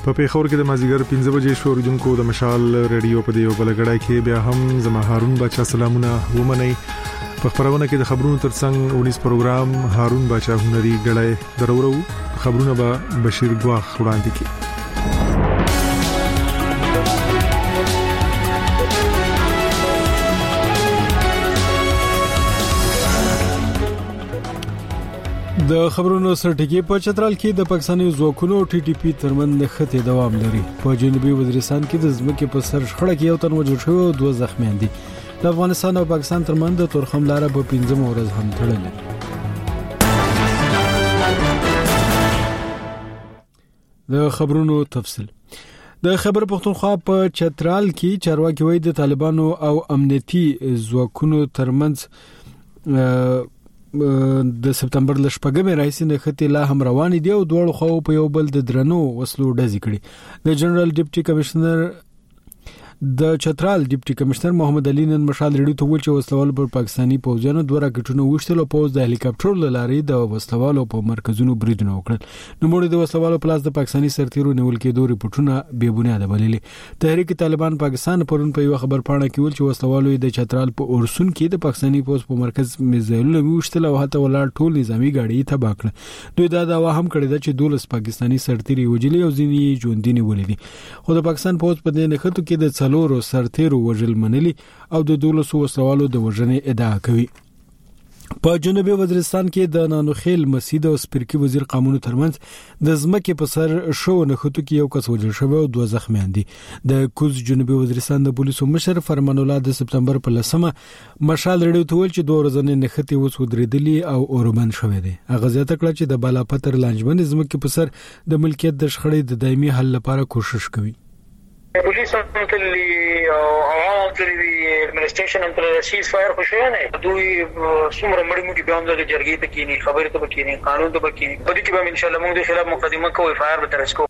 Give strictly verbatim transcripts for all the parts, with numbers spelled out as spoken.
په پیښور کې د مازیګر پنځه بجې شو اوریدونکو د مشال ریډیو په دیو بلګړای کې بیا هم زما هارون بچا سلامونه ومني. په خبرونه کې د خبرونو ترڅنګ ونیس پروګرام هارون بچا هنري غړای درورو خبرونه به بشیر ګواخ وړاندې کړي. د خبرونو سرټکی په چترال کې د پاکستاني ځواکونو ټي ټي پی ترمن خطي دوام لري. په جنوبي وزیرستان کې د ځمکې په سر شخړه کې یو تن وژل شو او دوه زخمیان دي. د افغانستان او پاکستان ترمن د تورخم لاره په پنځم ورځ هم تړلې. د خبرونو تفصیل د خبر پښتونخوا په چترال کې چارواکي وایي د طالبانو او امنیتي ځواکونو ترمنځ د سپتمبر ل شپږمې راځي نه خطي لا هم روان دي او دوه خو په یو بل د درنو وسلو ډزې کړي. د جنرال ډیپټي کمشنر د چترال ډیپټي کمشنر محمد علي نن مشال ریډیو ته ویل چې وسلوال پر پاکستاني پوځیانو دوه راکټونه وشتل او پوز د هلیکاپټر لارې د وسلوالو په مرکزونو بریدونه وکړل. نو موږ د وسلوالو پلاس د پاکستاني سرتیرو نیول کېدو ریپورتونه بې بنیاده بللي. تحریک طالبان پاکستان پرون په یو خبر پاڼه کې ویل چې وسلوالو د چترال په اورسون کې د پاکستاني پوز په مرکز میزایلونه وشتل او حتی ولر ټول نظامی گاډي ته باکړه. دوی دا داوا هم کړی دا چې دولس پاکستاني سرتیري وجلي او ځینې ژوندۍ ولیدي. خو د پاکستان پوز په دې نه خطو کې د څلورو سرتیرو وژل منلي او د دولسو وسلوالو د وژنې ادعا کوي. په جنوبي وزیرستان کې د نانوخیل مسجد او سپرکی وزیر قانون ترمنځ د ځمکې په سر شو نه خطو کې یو کس وژل شوی او دوه زخمیان دي. د کوز جنوبي وزیرستان د پولیسو مشر فرمان الله د سپتمبر په لسمه مشال ریډیو ته ویل چې دوه ورځې نه خطي وس ودرېدلي او اورمن شوی دی. هغه زیاته کړه چې د بالا پتر لانجمن ځمکې په سر د ملکیت د شخړې د دایمي حل لپاره کوشش کوي. پولیس تللی او عوام تللی ایڈمنسټریشن هم تر سیز فایر خوشاله دوی څومره مړی موټي بیان د جرګې ته کینی خبره ته کینی قانون ته کینی په دې کې به ان شاء الله موږ د خلاف مقدمه کوو فایر به ترسکو.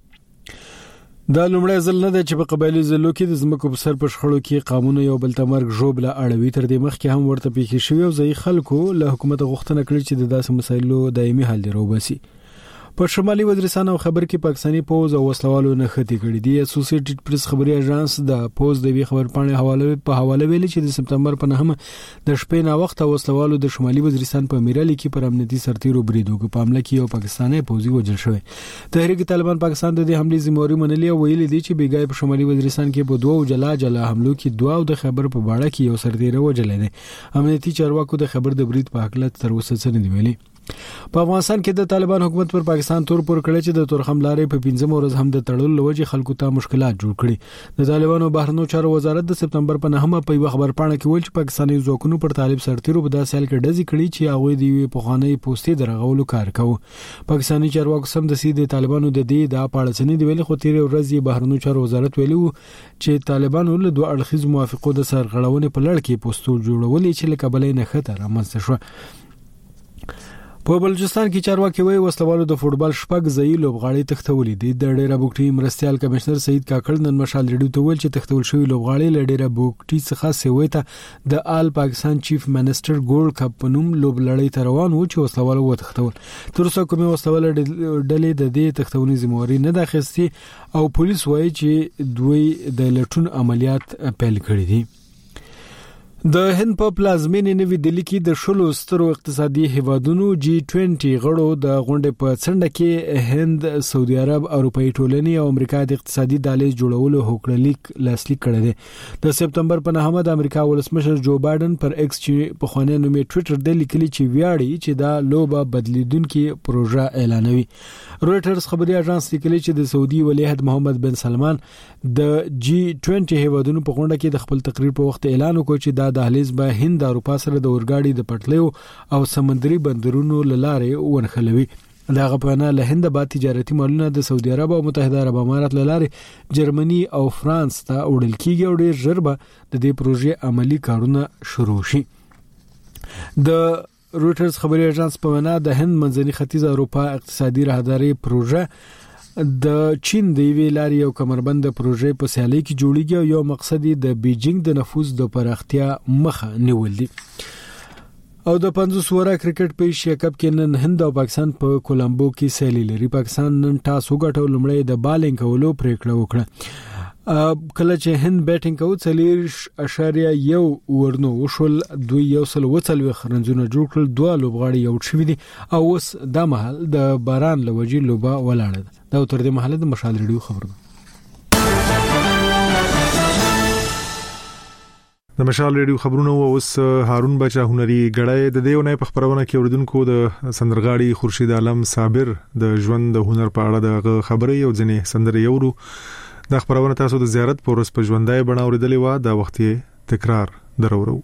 دا لومړی ځل نه دی چې په قبایلی ضلعو کې د ځمکو په سر په شخړو کې قانون یو بل ته مرګ ژوبله اړوي. تر دې مخکې هم ورته پیښې شوې او ځای خلکو له حکومت غوښتنه کړې چې د داسې مسایلو دایمي حل وروباسي. په شمالي وزیرستان او خبر کې پاکستاني پوز او وسلوالو نه خطي کړي دي. اسوسییټډ پریس خبري اژانس د پوز د وی خبر پاڼې حواله په حواله ویلي چې د سپتمبر په نهمه د شپې نا وخت وسلوالو د شمالي وزیرستان په میرالي کې پر امنیتي سرتیرو برید وکړ. په حمله کې یو پاکستاني پوزي وژل شوی. تحریک طالبان پاکستان د دې حمله ذمہواری منلي او ویلي دي چې بیګای په شمالي وزیرستان کې په دوه جلا جلا حملو کې دوه او د خبر په باړه کې یو سرتیر وژل دي. امنیتي چارواکو د خبر د برید په حق تر اوسه څه نه دی ویلي. په افغانستان کې د طالبان حکومت پر پاکستان تور پر کړی چې د تورخم لارې په پنځم ورځ هم د تړلو لوجه خلکو ته مشکلات جوړ کړي. د طالبانو بهرنیو چارو وزارت د سپتمبر په نهمه په یو خبر پاڼه کې ویل چې پاکستاني ځواکونو پر طالب سرتیرو په داسې حال کې ډزې کړي چې هغه د پخوانی پوسټې درغولو کار کوي. پاکستاني چارواکو سم د سیده طالبانو د دې د پاړڅنې دی ویل خو تیر ورځ بهرنیو چارو وزارت ویلو چې طالبانو له دوه اړخیز موافقو د سرغړونې په لړ کې پوسټول جوړولې چې له کابل نه خطر رامنځته شو. په بلوچستان کې چارواکي وایي وسلوالو د فوټبال شپږ ځای لوبغاړي تختولې دي. د ډیره بوکټي مرستيال کمشنر سید کاکړ نن مشال ریډیو ته ویل چې تختول شوی لوبغاړي له ډیره بوکټي څخه سوي ته د آل پاکستان چیف منسٹر ګولډ کپ په نوم لوبلړۍ ته روان وو چې وسلوالو و تختول. تر اوسه کومه وسلواله ډلې د دې تختونې ذمہواری نه ده اخیستې او پولیس وایي چې دوی د لټون عملیات پیل کړي دي. د هند په پلازمینې نوې دلی کې د شلو سترو اقتصادي هیوادونو جی بیس غړو د غونډې په څنډه کې هند، سعودي عرب، اروپאי ټولنې او امریکا د اقتصادي دهلیز جوړولو هوکړه لیک لاسلیک کړی دی. د سپتمبر په نهمه د امریکا ولسمشر جو بایدن پر ایکس چې په خوانې نومي ټوئیټر د لیکلي چې ویاړي چې دا لوبه بدلیدونکو پروژه اعلانوي. رويټرز خبري اژانس لیکلي چې د سعودي ولی عہد محمد بن سلمان د جی بیس هیوادونو په غونډه کې د خپل تقریر په وخت اعلان وکړ چې دا دهلیز به هند او اروپا سره د اورګاډي د پټلیو او سمندري بندرونو لاره ونخلوي. دغه په نه له هند با تجارتي مالونه د سعودي عرب او متحده عرب امارات لاره جرمني او فرانس ته وړل کیږي او ډیر ژر به د دې پروژې عملی کارونه شروع شي. د رويټرز خبري اژانس په وینا د هند منځني ختیځ اروپا اقتصادي راهداري پروژه د چین د وی لاري او کمربند پروژې په سیالي کې جوړیږي او یو مقصد د بیجینګ د نفوذ د پراختیا مخه نیول دي. او د پنځوس ورا کرکټ په ایشیا کپ کې نن هند او پاکستان په کولمبو کې سیالي لري. پاکستان نن ټاس وګټو، لومړی د بالینګ کولو پریکړه وکړه. کله چې هند بیټینګ کوي څلور اشاریه یو ورنو وشول، دوی یو سل وڅلوي خرنځونه جوړ کړل، دوه لوبغاړي یو شوي دي او اوس د محل د باران لوجي لوبه ولاړه ده. دا تر دې محل د مشال ریډیو خبر ده. د مشال ریډیو خبرونه اوس هارون بچا هنري غړای د دیونه په خبرونه کې اوریدونکو د سندرغاړي خورشید عالم صابر د ژوند د هنر په اړه د خبرې او ځنې سندرې یورو. د خبرونه تاسو د زیارت پورس په ژوندۍ بڼه اوریدلې و، د وخت تکرار درورو.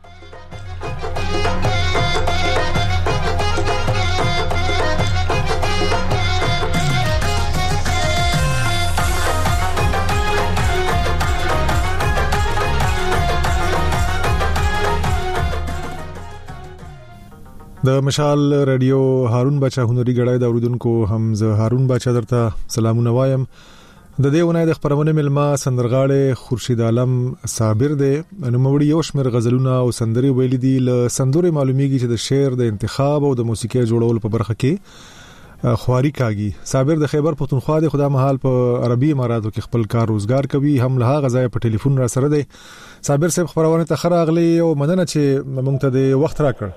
د مشال رادیو هارون بچا هنري غړای د اوریدونکو هم زه هارون بچا درته سلامونه وایم. د دیونه د خبرونه ملما سندرغاړي خورشید عالم صابر دی. نو موړي یو شمیر غزلونه او سندري ویل دي. ل سندوري معلومیږي چې د شعر د انتخاب او د موسیقي جوړول په برخه کې خواري کاږي. صابر د خیبر پختونخوا د خدا محل په عربي اماراتو کې خپل کار روزګار کوي. هم له غزای په ټلیفون را سره دی. صابر صاحب خبرونه ته خراغلی او مننه چې مونږ ته د وخت راکړ.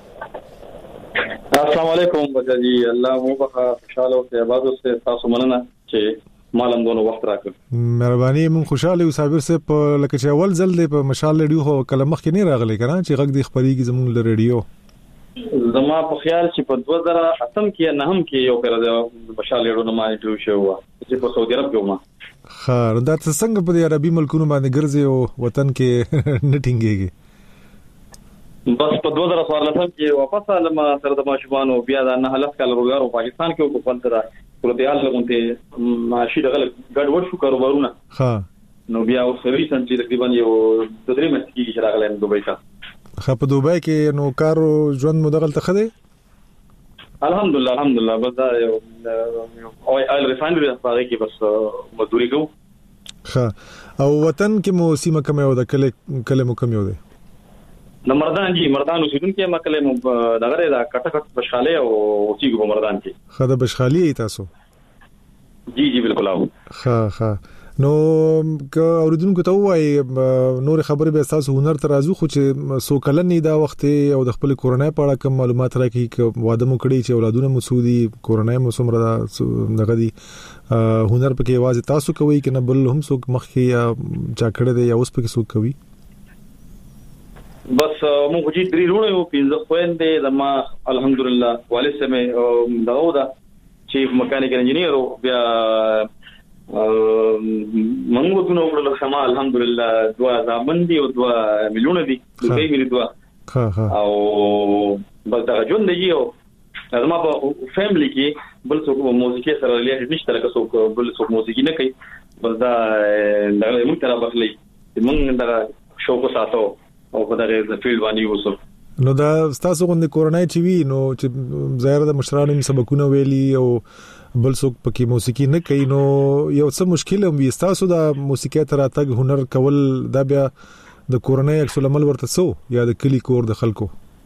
السلام علیکم بچی، الله مو بخا خوشاله او سیابادو سے تاسو مننه چې مالم دونو وخت راکړ. مهرباني، مون خوشاله یو صابر صاحب لکه چې اول ځل دی په مشال ریډیو هو کله مخ کې نه راغلی کنه چې غږ دی خبريږي زموږ له ریډیو. زما په خیال چې په دوه زره اتم کې نه هم کې یو پر د مشال ریډیو نه ما انټرویو شو چې په سعودي عرب کې ومه. خیر دا څنګه په عربي ملکونو باندې ګرځي او وطن کې نټینګيږي؟ بس په دوه زره څوارلسم کې واپس علم سره د ماشومان او بیا د نه هلس کال روزګار په پاکستان کې او په پنځه پروتیال لغونته ماشي دغه ګډوډ شو کاروبارونه. ها نو بیا اوس ریسنټ چې تقریبا یو د درې مېاشتې کې راغلم دوبۍ ته. خا په دوبۍ کې نو کارو ژوند مدغل ته خده؟ الحمدلله الحمدلله بس دا یو او ال ریفاینري په کې بس مزدوري کوم. ها او وطن کې مو سیمه کوم یو د کله کله مو کوم یو دی؟ د مردان جی مردان اوسیدونکو مکله مو دغه دا کټه کټ بشخاله او اوسېګو په مردان کې. خا د بشخالي تاسو؟ جی جی بالکل او. خا خا نو که اوریدونکو ته وای نور خبرې به تاسو هنر ترازو خو چې سو کلنې دا وخت او د خپل کورونای په اړه کوم معلومات راکې ک واده مو کړی چې اولادونه مو سودي کورونای مو سمره دغه دي هنر پکې واځي تاسو کوي کنه بل هم سو مخکې یا چا کړی دی یا اوس پکې سو کوي؟ بس مو خو دې درونه یو پینځه خويندې د ما الحمدلله والد سمې داودا چیف میکانیکل انجینیر او بیا منغو دونه وړل سما الحمدلله دوا ځامندي او دوا مليونه دي دوی ملي دوا ها ها او بل دا جون دی یو زما په فیملی کې بل څوک موسیقي سره لري نشته لکه څوک بل څوک موسیقي نه کوي. بس دا دغه موږ تر بخلي موږ دا شوق ساتو او په دغه فیلډ باندې وسو. نو دا تاسو غوندې کورونای چې وی نو چې ظاهر د مشرانو سبقونه ویلي او بل څوک پکې موسیقي نه کوي نو یو څه مشکل هم وي تاسو د موسیقي تر اتګ هنر کول دا بیا د کورونای عکس العمل ورته سو یا د کلی کور د خلکو؟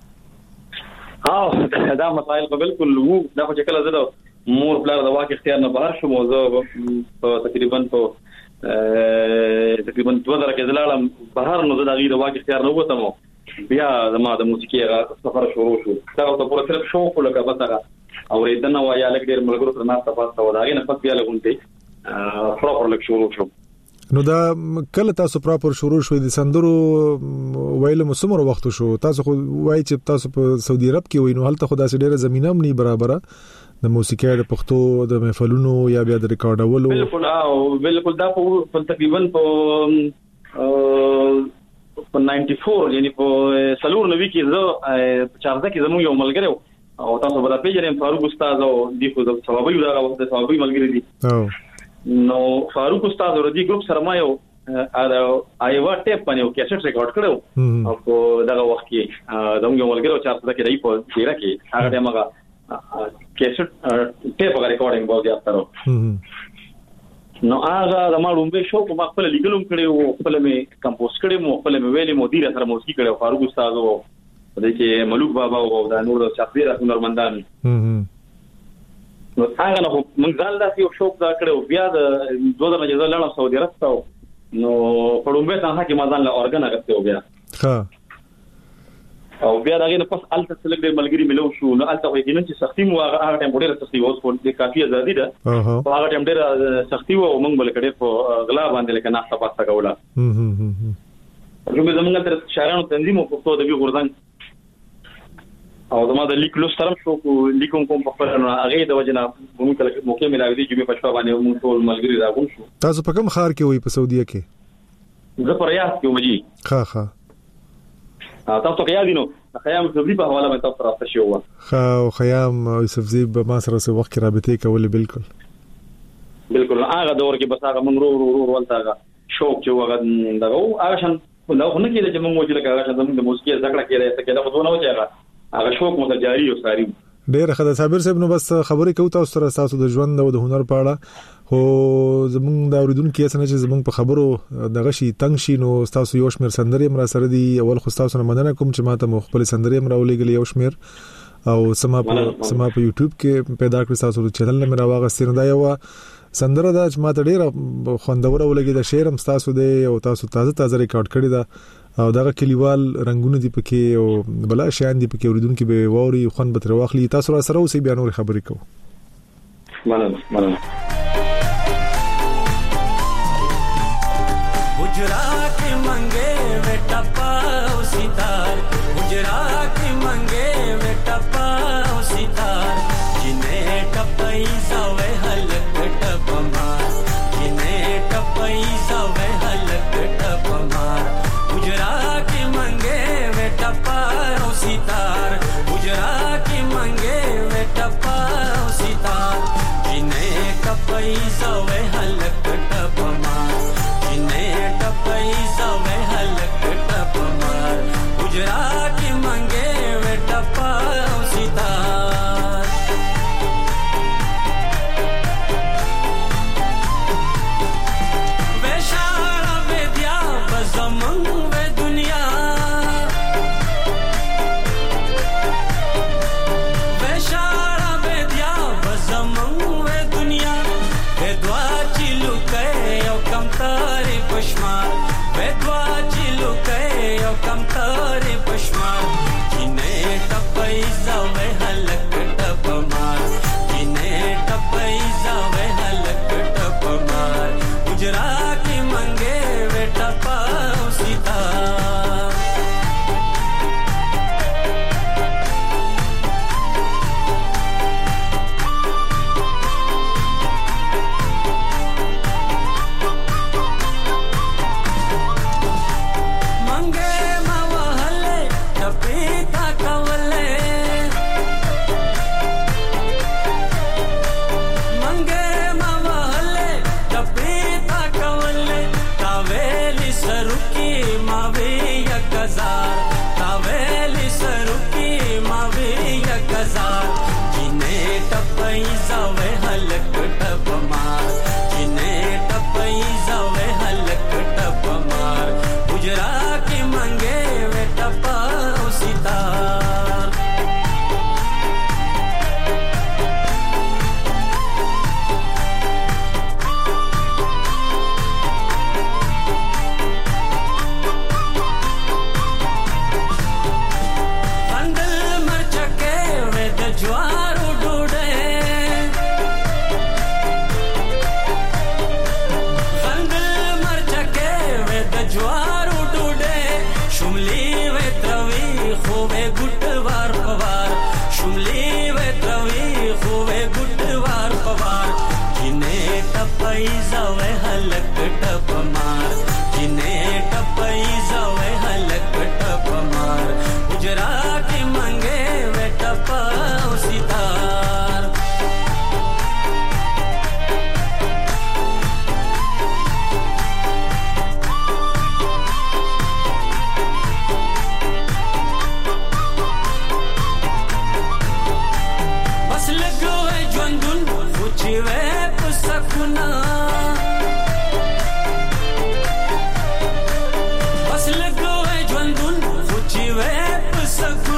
ها دا مسائل بالکل وو دا چې کله زه مور بلار د واقع اختیار نه بهر شوم موضوع په تقریبا په تقریبا دوه درې کې دلالم بهر نو د غیر واقع اختیار نه وته مو بیا زما د موسیقي سفر شروع شو. دا ته پوره صرف شوق لکه بسغه او ریدنه وایا لګ ډیر ملګرو سره نه تاسو وداغې نه پس بیا لګونته پراپر لک شروع شو. نو دا کله تاسو پراپر شروع شوې د سندرو ویل مو سمره وخت شو؟ تاسو خو وای چې تاسو په سعودي عرب کې وینو هلته خو داسې ډیره زمينه هم نه برابره د موسیقي د پښتو د محفلونو یا بیا د ریکارډولو؟ بالکل او بالکل دا په تقریبا په په نائنٹی فور یعنی په سلور نوي کې زه چارځه کې زمو یو ملګری او تاسو به پیژنئ فاروق استاد او دی خو د ثوابي دا وخت د ثوابي ملګری دي. نو فاروق استاد ور دي ګروپ سره ما یو ا ایوا ټیپ باندې یو کیسټ ریکارډ کړو او په دغه وخت کې زمو یو ملګری چارځه کې دی په ډیره کې هغه دماغه کیسټ ټیپ غا ریکارډینګ باندې اثر نو هغه د ما رومبه شو په خپل لیګلوم کړي او خپل می کمپوز کړي مو خپل می ویلي مدیر سره موسیقي کړي فاروق استاد او د کې ملوک بابا او د نور چاپیر هنرمندان نو څنګه نو موږ ځل داسې یو شوق دا کړو بیا د دوه د مجازه لړم سعودي راستو نو پړومبه ته هغه مازان له اورګن غته بیا ها او بیا دغه نه پس الته سلګ د ملګری ملو شو نو الته وایي چې سختي مو هغه ټیم ډېر سختي اوس په کافي ازادي ده هغه ټیم ډېر سختي او موږ بل کډې په غلا باندې لکه ناشته پاسته کوله هم هم هم زموږ تر شهرانو تنظیم او په توګه غوردان او زما د لیک لوسترم شو کو لیکوم کوم په خپل هغه د وجنه موږ ته موقع ملاوي دي چې په شپه باندې موږ ټول ملګری راغون شو. تاسو په کوم ښار کې وای په سعودي کې؟ زه پر ریاض کې ومجي. ها ها تاسو کې یادینو خیام یوسفزی په حواله مې تاسو راځه شو. ها او خیام یوسفزی به ما سره څه وخت کې رابطه کولې بالکل بالکل هغه دور کې بس هغه موږ رو رو رو ولته شوق چې وغه دغه هغه شان نو خو نه کېده چې موږ وځل کاغه چې زموږ د موسیقي زکړه کېده څه کېده خو نه و چې هغه هغه شوق مو جاری او ساري ډېر خدای صابر صاحب نو بس خبرې کوي تاسو سره تاسو د ژوند او د هنر په اړه خو زموږ د اوریدونکو کې څنګه چې زموږ په خبرو دغه شي تنگ شي نو تاسو یو شمیر سندري مرا سره دی اول خو تاسو نه مننه کوم چې ماته مخبل سندري مرا ولېګل یو شمیر او سما په سما په یوټیوب کې پیدا کړی تاسو د چینل نه مرا واغستین دا یو سندره دا چې ماته ډېر خوندور ولګي د شعر هم تاسو دی او تاسو تازه تازه ریکارډ کړی دا او دغه کلیوال رنگونه دی پکې او بلا شان دی پکې اوریدونکو به ووري خون به تر واخلي تاسو را سره اوسې بیا نور خبرې کوو. مننه مننه. गुजरात मंगे वे टपाओ सितार गुजरात मंगे वे टपाओ सितार जिने टपई जावे हलक टपमार जिने टपई जावे हलक टपमार गुजरात मंगे वे टपाओ सितार गुजरात मंगे वे टपाओ सितार जिने टपई जावे हलक टपमार पैसा में हलक टपमार गुजरात मंगे वे टपाओ सितार वे शारा में दिया बज़मंग वे दुनिया वे शारा में दिया बज़मंग वे दुनिया वे दुआ चिलु के यो कम तारे पश्मार वेद्वा चिलु के यो कम तारे पश्मार जिने टपई जावे हलक टपमार जिने टपई जावे हलक टपमार गुजरात मंगे वे टपाओ सितार तावेली सरुकी मावे यकजार जिने टपई जावे हलक टपमार जिने टपई जावे हलक टपमार गुजरात मंगे वे टपाओ सितार ज्वारू डूडे खंदल मरचके वे द ज्वारू डूडे शुमली वे त्रवी खोवे गुटवार पवार शुमली वे त्रवी खोवे गुटवार पवार जिने टपई जावे हलक टपमार जिने टपई जावे हलक टपमार गुजरात मंगे वे टपाओ सितार बस लगो है जंदुन पूछी वे पुसकुना बस लगो है जंदुन पूछी वे पुसकुना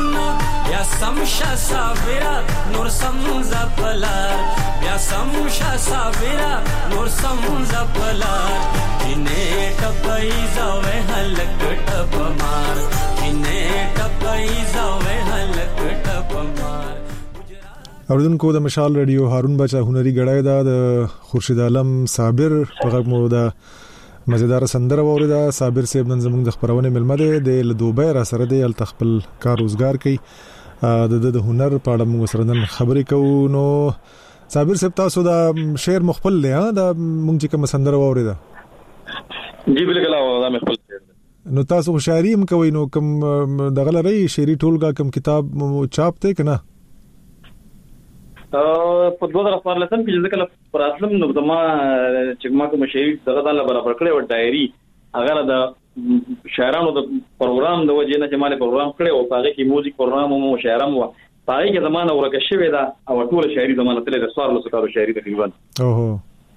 شا صابرا نور سم زپلار بیا سم شا صابرا نور سم زپلار کینه ټپای زاوې هلک ټپمار کینه ټپای زاوې هلک ټپمار. اوردونکو د مشال رادیو هارون بچا هنري غړای دا د خورشید عالم صابر په غږ مو دا مزیدار سندره وورida صابر صاحب نن زموږ د خبرونه ملمه ده د دوبه را سره د التخپل کار روزګار کوي د د هنر په اړه موږ سره نن خبرې کوو. نو صابر صاحب تاسو دا شعر مخبل له دا موږ چې کوم سندره وورida جی بالکل دا مخبل نو تاسو شاعري هم کوي نو کوم دغه لري شعري ټولګه کوم کتاب چاپ ته کنه په دوه هزار څوارلسم کې ځکه پر اصلم نو دما چې ما کوم شعر دغه د برابر کړی و ډایري هغه د شاعرانو د پروګرام د وجې نه چې مال پروګرام کړی او هغه کې موزیک پروګرام او شاعرام و هغه کې زمانه ورکه شوی دا او ټول شاعري زمانه تل د څوارلسو کارو شاعري تقریبا اوه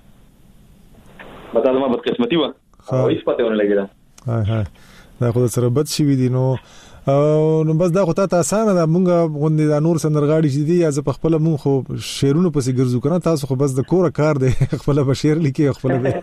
بدل ما بد قسمتي و او هیڅ پته ونه لګیدا هاي هاي دا خو سره بد شي دي نو نو بس دا خو ته اسانه ده مونږ غوندي دا نور سندرغاړي چې دي یا ز خپل مونږ خو شعرونو پسې ګرځو کنه تاسو خو بس د کور کار دی خپل به شعر لیکي خپل به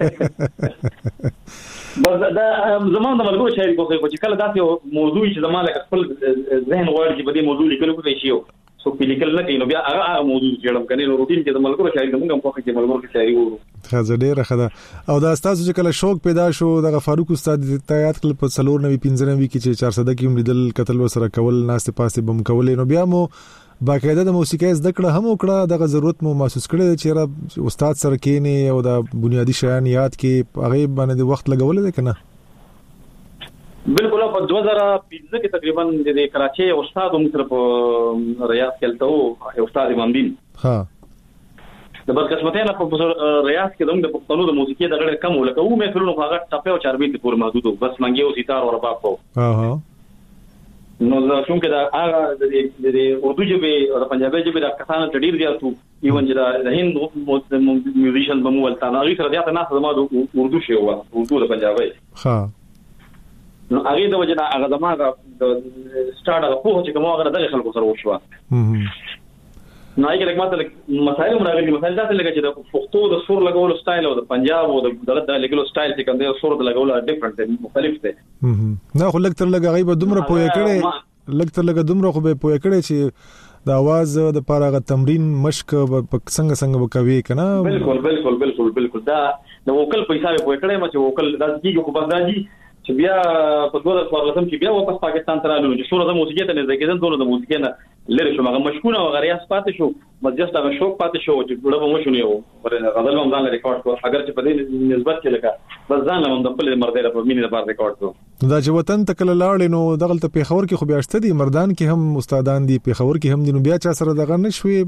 بس دا زمون د ملګرو شاعري کوي چې کله داسې موضوع چې زماله خپل ذهن غواړي چې په دې موضوع لیکلو کوي شي سو په لیکل نه کوي نو بیا هغه موضوع جوړم کني نو روټین کې د ملګرو شاعري موږ هم په کې ملګرو شاعري وو خزه ډیره خدا او دا تاسو چې کله شوق پیدا شو د فاروق استاد ته یاد کړل په سلور نوي پنځه نوي کې چې چهارصد کې لیدل قتل وسره کول ناست پاسه بم کول نو بیا مو باقاعده د موسیقي زده کړه هم وکړه دغه ضرورت مو محسوس کړی چې استاد سره کېنه او د بنیادی شیان یاد کې هغه باندې وخت لګول دی کنه بالکل په دوه هزار پنځه کې تقریبا د کراچي استاد هم سره په ریاض کې تلته استاد امام دین ها د برکسمتانه په ریاض کې د پښتنو د موسیقي د غړ کم ولکه و مې فلونو هغه ټاپه او چاربي ته پور محدود بس منګي او سیتار او رباب کو ها ها نو زه کوم کې دا هغه د اردو ژبه او پنجابي ژبه د کسانو تډیر دی تاسو ایون چې د هند میوزیشن بمول تا نو سره دا نه زما د اردو شی و اردو د پنجابي ها نو هغه د وجه نه هغه زما د سٹارټ هغه په چې کومه هغه د خلکو سره وشو نو هغه لکه ماته مسائل مرغلي مسائل دا لکه چې د پښتو د سور لګولو سټایل او د پنجاب او د دغه لګولو سټایل چې کوم دی سور د لګولو ډیفرنٹ دی مختلف دی نه خو لکه تر لګه غیبه دومره پوهه کړي لکه تر لګه دومره خو به پوهه کړي چې د आवाज د پاره تمرین مشق څنګه څنګه وکوي کنه بالکل بالکل بالکل بالکل دا د وکل پیسې په پوهه کړي چې وکل د کیږي خو بنداجي چې بیا په دوه هزار څوارلسم کې بیا واپس پاکستان ته راغلو چې سور د موسیقي ته نه ځکه دونه د موسیقي نه لری شو هغه مشکونه او غریاس پاتې شو مجلس هغه شوق پاتې شو چې ډوړه به مشونه یو پر غزل هم ځان ریکارډ کو اگر چې په دې نسبت کې لکه بس ځان هم د خپل مرده په مینه لپاره ریکارډ کو دا چې وطن ته کله لاړ نو دغه ته پیښور کې خو بیا شته دي مردان کې هم استادان دي پیښور کې هم دي نو بیا چا سره دغه نشوي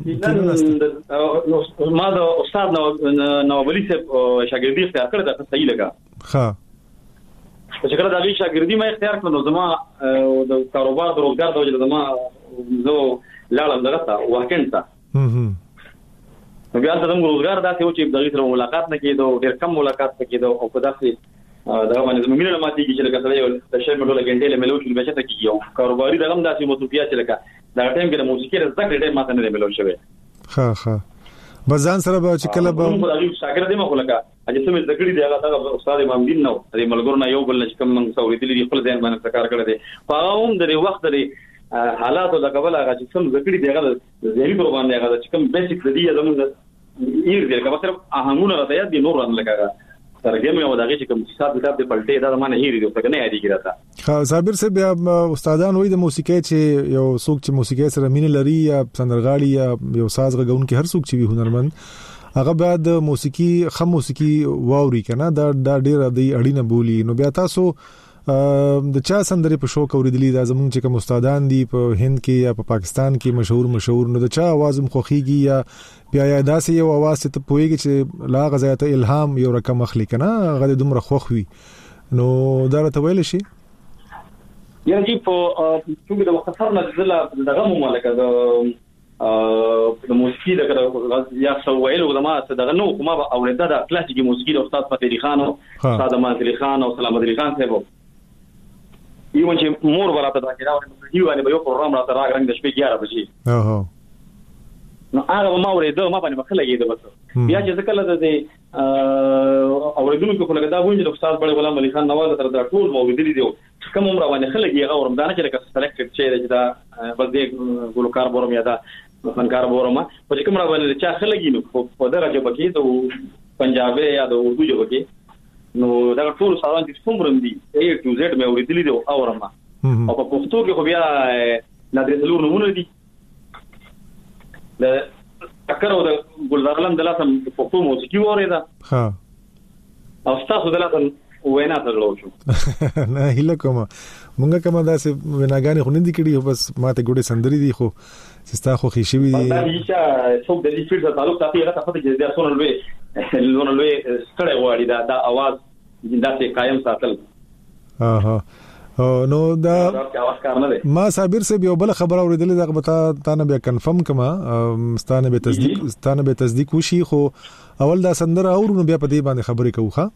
ما د استاد نو ولی صاحب شاګردي اختیار کړ دا صحیح لګا ها چې کله د دې شاګردي ما اختیار کړ نو زما د کاروبار د روزګار د وجه زما زه لاړم درته واکنتا نو بیا د روزګار داسې و چې د غیر ملاقات نه کېدو ډېر کم ملاقات نه کېدو او په داسې دا باندې زموږ نه ماتي چې لکه سره یو د شی مډول ګنټې له ملو چې بچا ته کیږي کاروباري دغه داسې متوفیا چې لکه دا ټیم کې د موسیقي رزق ډېر ماته نه ملو شوی ها ها بزان سره به چې کله به شاګرد ما خلک اجه سمې ذکرې دی هغه د استاد امام دین نو د ملګرو نه یو بل چې کوم موږ سوریدلې دی خپل ځان باندې کار کړی دی په هغه هم د وخت د حالات د قبل هغه چې کوم ذکرې دی هغه د ځینې پر باندې هغه چې کوم بیسیک دی زموږ یې دی که صرف اهنګونه راته دی نور ران لګا ترجمه او دغه چې کوم حساب کتاب دی پلټې دا معنی هېری دی څنګه نه یادی کیږي ها صابر صاحب بیا استادان وای د موسیقي چې یو څوک چې موسیقي سره مینه لري یا سندرغاړي یا یو ساز غږون کې هر څوک چې وي هنرمند هغه بعد موسیقي خام موسیقي واوري کنه دا دا ډیر دی اړینه بولی نو بیا تاسو د چا سندري په شو کوریدلی دا زمونږ چې کوم استادان دي په هند کې یا په پاکستان کې مشهور مشهور نو د چا आवाज مخخيږي یا بیا یا داسې یو आवाज ته پويږي چې لا غزایت الهام یو رقم اخلي کنه هغه دومره خوخوي نو دا راته ویل شي یعنی چې په څنګه د وخت سره نزله دغه مملکه د د موسیقي دغه یا سوایل علماء دغه نو کومه اوریدا د کلاسیکي موسیقي د استاد فتح علي خان او استاد مازری خان او سلام علي خان صاحب یو چې مور وراته دا کې راوړم یو باندې یو پروګرام راته راغرنګ د شپې اګیاره بجې اوه نو هغه ما ورېده ما باندې مخه لګېده بس بیا چې کله د اوریدونکو په لګا دا وایي چې استاد بڑے غلام علي خان نواز تر دا ټول موجود دي کوم عمر باندې خلګي هغه ورم دانه چې لکه سلیکټډ چې دا بس دې ګلوکار بورم یا دا فنکار بورم په کوم را باندې چې خلګي نو په درجه بکی ته پنجابي یا د اردو ژبه کې نو دا ټول سامان چې څومره دي اے ټو زد مې اوریدلې دي اورم او په پښتو کې خو بیا نادر سلور نمونه دي د اکرو د ګلزارلم د لاسم په کوم موسیقي وریدا ها او تاسو د لاسم وینا ته لوشو نه هله کوم مونږه کومه داسې وناګانی خو نه دي کړي بس ماته ګوډه سندري دي خو ستا خو خېشي وي دا چې څوک د دې فیلډ تعلق ساتي هغه څه چې د اصول لوي لونه لوي ستړی وړي دا د आवाज داسې قائم ساتل ها ها نو دا ما صابر سے یو بل خبر اوریدلې دا بتا تا نه بیا کنفرم کما ستانه به تصدیق ستانه به تصدیق وشي خو اول دا سندره او نو بیا په دې باندې خبرې کوو ښا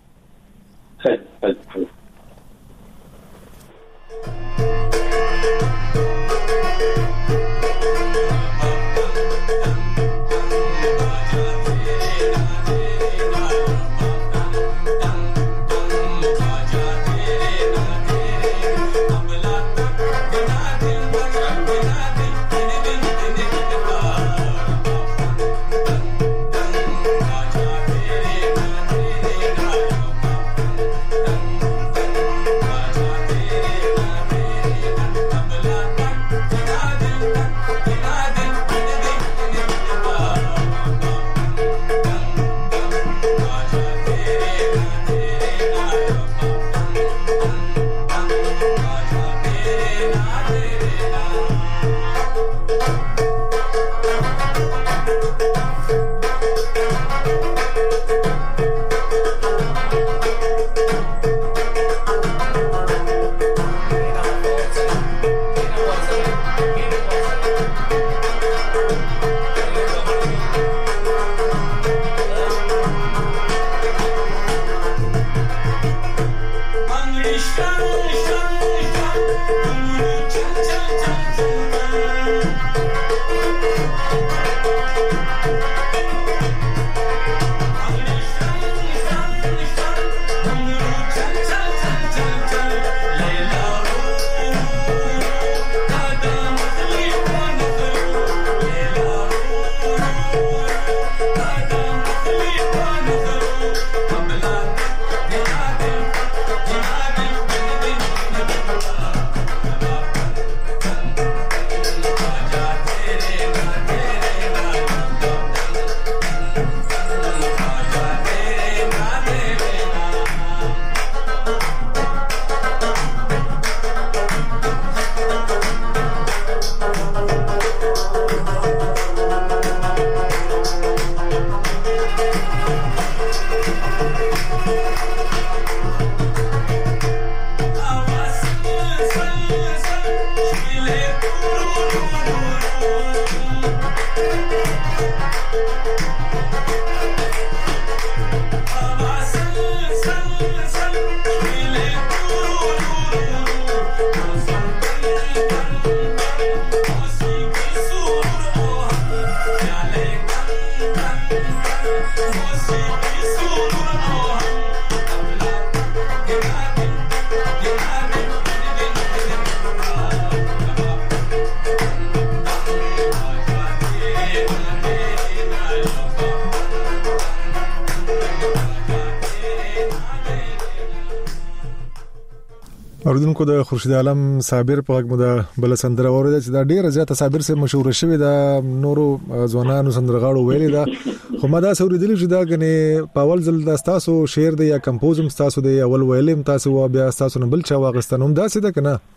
اوردونکو د خورشید عالم صابر په غږ مو د بل سندره اوریدل چې دا ډیره زیاته صابر سره مشهور شوی دا نورو ځوانانو سندرغاړو ویلي دا خو ما دا اوریدل چې دا غني په اول ځل د تاسو شعر دی یا کمپوزم تاسو دی اول ویلم تاسو بیا تاسو نه بل چا واغستنوم دا څه ده کنه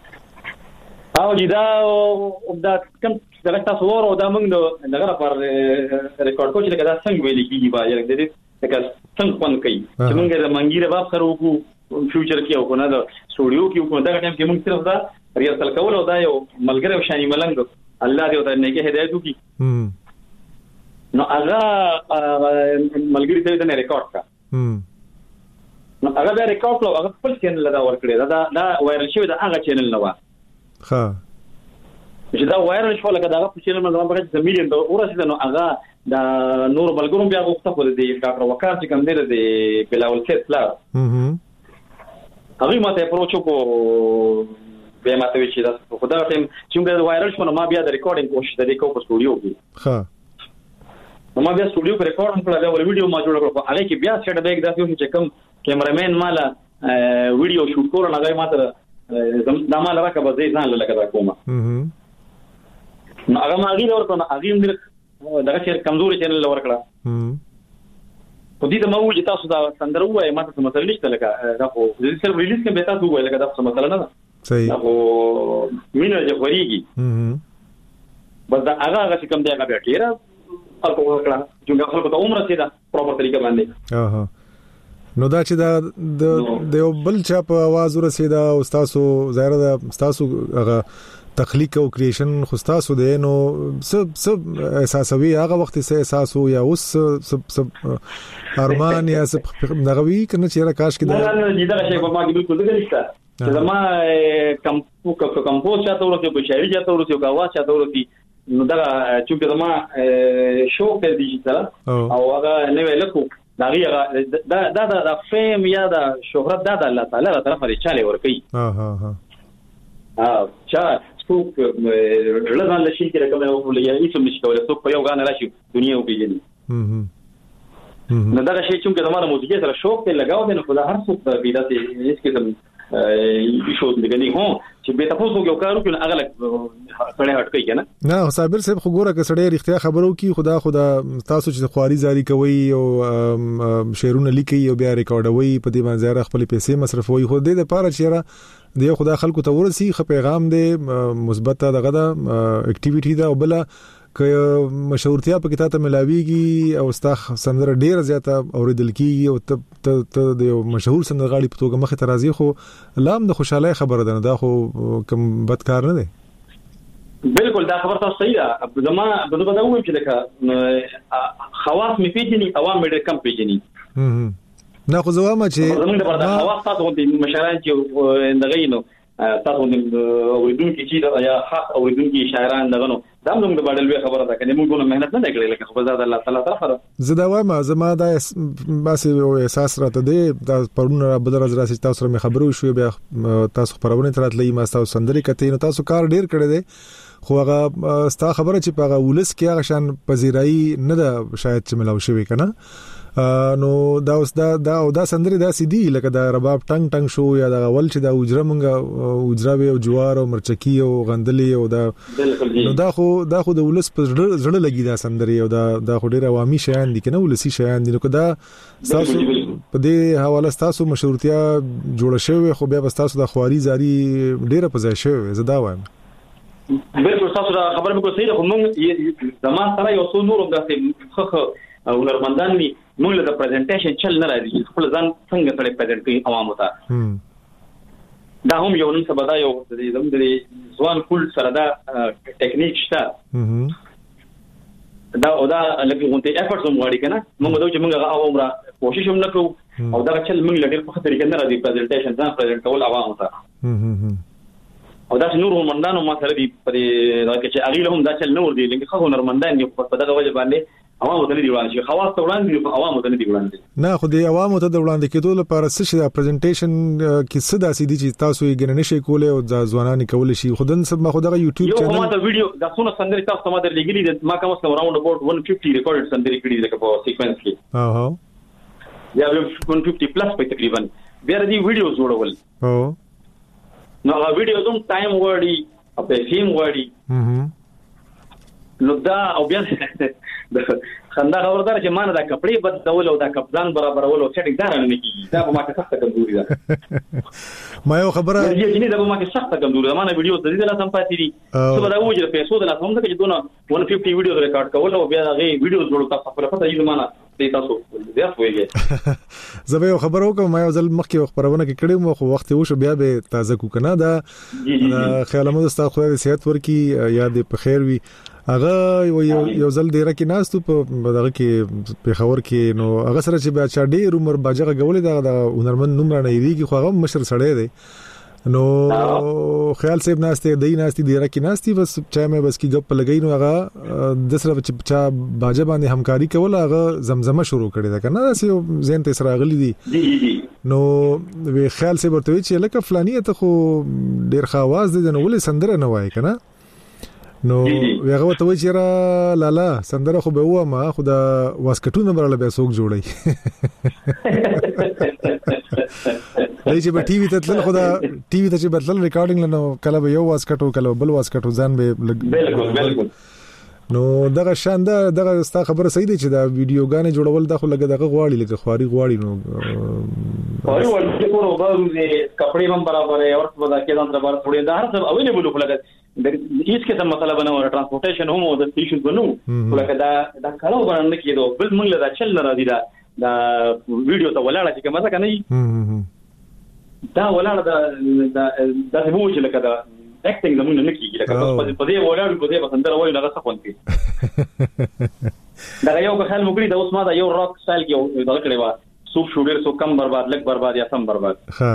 او دا دا کوم دا تاسو ورو دا موږ دغه پر ریکارډ کوچ لکه دا څنګه ویل کیږي با یره د دې لکه څنګه پن کوي چې موږ د منګیره باب سره وکړو فیوچر کې او کنه دا سټوډیو کې کو دا ټایم کې موږ صرف دا ریاض کول او دا یو ملګری شانی ملنګ الله دې وته نه کې هدایت وکي نو هغه ملګری ته دا ریکارډ کا نو هغه بیا ریکارډ کړو هغه خپل چینل دا ورکړي دا دا وایرل شوی دا هغه چینل نه و ها چې دا وایرل شو لکه دا په چینل باندې باندې د میلیون ډالر ورسېد نو هغه دا نور بلګروم بیا غوښته په دې ډاکټر وقار چې کوم دی د بلاول سیټ لا هغه ماته اپروچ کو به ماته وی چې دا خدای ټیم چې وایرل شو نو ما بیا د ریکارډینګ کوشش د دې کو په سټوډیو کې ها ما بیا سټوډیو کې ریکارډ کړل دا ول ویډیو ما جوړ کړو هغه کې بیا سیټ بیک داسې چې کوم کیمرامین مالا ویډیو شوټ کول نه غي ماته دا مال راکبه زي ځان لکه دا کومه نو هغه ما غیر ورته هغه موږ دغه چې کمزوري چینل لور کړه په دې ته مو چې تاسو دا سندره وایي ماته څه مسله نشته لکه دا خو د سیلف ریلیز کې به تاسو وایي لکه دا څه مسله نه ده صحیح دا خو مینه چې وريږي بس دا هغه هغه چې کوم دی هغه بیا ډیره خلکو وکړه چې خلکو ته عمر سي دا پراپر طریقه باندې اها نو دا چې دا د یو بل چا په आवाज ورسېدا او تاسو ظاهر دا تاسو هغه تخلیق او کریشن خو تاسو دی نو سب سب احساسوي هغه وخت سه احساس یا اوس سب سب ارمان یا سب نغوي کنه چې را کاش کې دا نه دا شی په ما کې بالکل دغه نشته چې زما کم کو کمپوز چاته ورته په شاعري چاته ورته او आवाज چاته ورته نو دا چې زما شوق د ډیجیټل او هغه نه ویلکو دا غیره دا دا د فیم یا د شهرت دا د الله تعالی تر طرفه چاله ور کوي ها ها ها اه چا څوک لږه لشي کې کومه او لیا هیڅ نشي کولای څوک په یو غان راشي دنیا وګوري هم نو دا شی چې کومه د موسیقي سره شوق ته لگاو دي نو خدای هر څوک د بیرته هیڅ کې شو دغنی هو چې به تاسو یو کارو کې هغه سړی هټ کوي کنه نه صابر صاحب خو ګوره ک سړی رښتیا خبرو کی خدا خدا تاسو چې خواري زاری کوي او شعرونه لیکي او بیا ریکارډوي په دې باندې زیاره خپل پیسې مصرفوي خو دې د پاره چیرې د خدا خلکو ته ورسي خ پیغام دې مثبت دغه دا اکټیویټي دا او بل ک مشهورتیا په کتابه ملاويږي او استاخ سندره ډیر زیاته اوریدل کیږي او ته ته د مشهور سندرغاړي په توګه مخه ترازی خو لام د خوشاله خبره ده دا خو کم بدکار نه ده بالکل دا خبره تاسو صحیح ده زما بده بده ویم چې لکه خواص می پیژني عوام مې کم پیژني نه خو زما چې زمونږ د پرده خواص تاسو د مشران چې دغه نو تاسو د اوریدونکو چې یا خاص اوریدونکو شاعران دغه نو دا موږ د باندې خبره ده کنه موږ نه مهنت نه کړې لکه خو زاد الله تعالی طرفه زدا وایم زما دا باسي احساس راته دی دا پرونه بدر از راسي تاسو سره خبرو شو بیا تاسو پرونه تراتلې ما تاسو سندري کته نو تاسو کار ډیر کړی دی خو هغه ستا خبره چې په هغه ولس کې هغه شان پذیرای نه ده شاید چې ملاو شوی کنه نو دا اوس دا دا او دا سندري دا سیدی لکه دا رباب ټنګ ټنګ شو یا دا ول چې دا وجره مونږه وجره او جوار او مرچکی او غندلي او دا نو دا خو دا خو د ولس په زړه لګي دا سندري او دا دا خو ډیر عوامي شیان دي کنه ولسی شیان دي نو دا تاسو په دې حواله تاسو مشهورتیا جوړ شوی خو بیا تاسو د خواري زاری ډیره په ځای شوی زدا وایم بالکل تاسو دا خبره مې کو صحیح خو مونږ زما سره یو څو نور داسې خخ او نرمندان می موږ له پریزنټیشن چل نه راځي خپل ځان څنګه سره پریزنټ کوي عوامو ته دا هم یو نن سبا دا یو د زموږ د ځوان کول سره دا ټیکنیک شته دا او دا لکه غونټه افورټ هم غواړي کنه موږ دا چې موږ هغه عمره کوشش هم نکوو او دا چل موږ لګر په خاطر کې نه راځي پریزنټیشن ځان پریزنټ کول عوامو ته او دا نور مندانو ما سره دی پرې دا چې اغیله هم دا چل نور دی لکه خو نورمندان یو په دغه وجه باندې عوامو ته دی وړاندې شي خواص ته وړاندې او عوامو ته دی وړاندې نه خو دی عوامو ته وړاندې کېدو لپاره څه شي دا پریزنټیشن کې څه داسې دي چې تاسو یې ګننه شي کولای او ځوانان کول شي خودن سب ما خدای یوټیوب چینل یو ما دا ویډیو دا څونه سندري تاسو ما در لګیلي د ما کوم څه راوند اباوت one fifty ریکارډډ سندري کړي لکه په سیکوینس کې ها ها یا one fifty پلس په تقریبا بیا د ویډیو جوړول او نو هغه ویډیو دوم ټایم وړي او په فیم وړي نو دا او بیا خندا خبردار چې مان دا کپڑے بدلول او دا کپتان برابرول او سیټینګ دار نه کیږي دا به ما کې سخت کمزوري ده ما یو خبره یی نه دا به ما کې سخت کمزوري ده ما نه ویډیو د دې لا سم پاتې دي څه دا وځي په پیسو د لا سم ده چې دونه one fifty ویډیو ریکارډ کول او بیا هغه ویډیو جوړ تاسو په پته یی ما نه دې تاسو بیا وایي زه به خبرو کوم ما یو ځل مخکې خبرونه کې کړم خو وخت یې وشو بیا به تازه کو کنه دا خیال مو ستاسو خو د صحت ورکی یاد په خیر وي هغه یو یو ځل ډیره کې ناستو په دغه کې په خبر کې نو هغه سره چې بیا چا ډیر عمر باجغه غولې دا هنرمند نوم رانه یریږي خو هغه مشر سړی دی نو خیال صاحب ناشته دی ناشتي ډیره کې ناشتي بس چا مې بس کې غپ لګی نو هغه د سره چې چا باجه باندې همکاري کول هغه زمزمه شروع کړی دا کنه دا زین ته سره غلی دي نو وی خیال صاحب ورته چې لکه فلانی ته خو ډیر خواز دي نو ولې سندره نه وای کنه نو هغه ته وی چې را لالا سندره خو به و ما خو دا واسکټونه برله به سوق جوړي لای چې په ټي وي ته تل خدا ټي وي ته چې بدل ریکارډینګ لنو کله به یو واسکټو کله بل واسکټو ځان به بالکل بالکل نو دغه شانده دغه ستا خبره صحیح دی چې دا ویډیوګانې جوړول د خو لګه دغه غواړي لکه خواري غواړي نو خواري ورته کورو به کپڑے هم برابر ہے اور په دا کې دا برابر پوره دا هر څه اویلیبل خو لګه هیڅ کې مطلب نه و ترانسپورټیشن هم او د ایشوز بنو لکه دا دا کلو باندې کېدو بل موږ له چل نه راځي دا دا ویډیو ته ولاړه چې کومه ځکه نه دا ولاړه دا دا د مو چې لکه دا اکټینګ زمونږ نه کیږي لکه په دې ولاړ په دې بسندره وایي نه څه کوي دا یو په خیال موږ دا اوس ما دا یو راک سټایل کې دا کړی و سوپ شوډر سو کم برباد لګ برباد یا سم برباد ها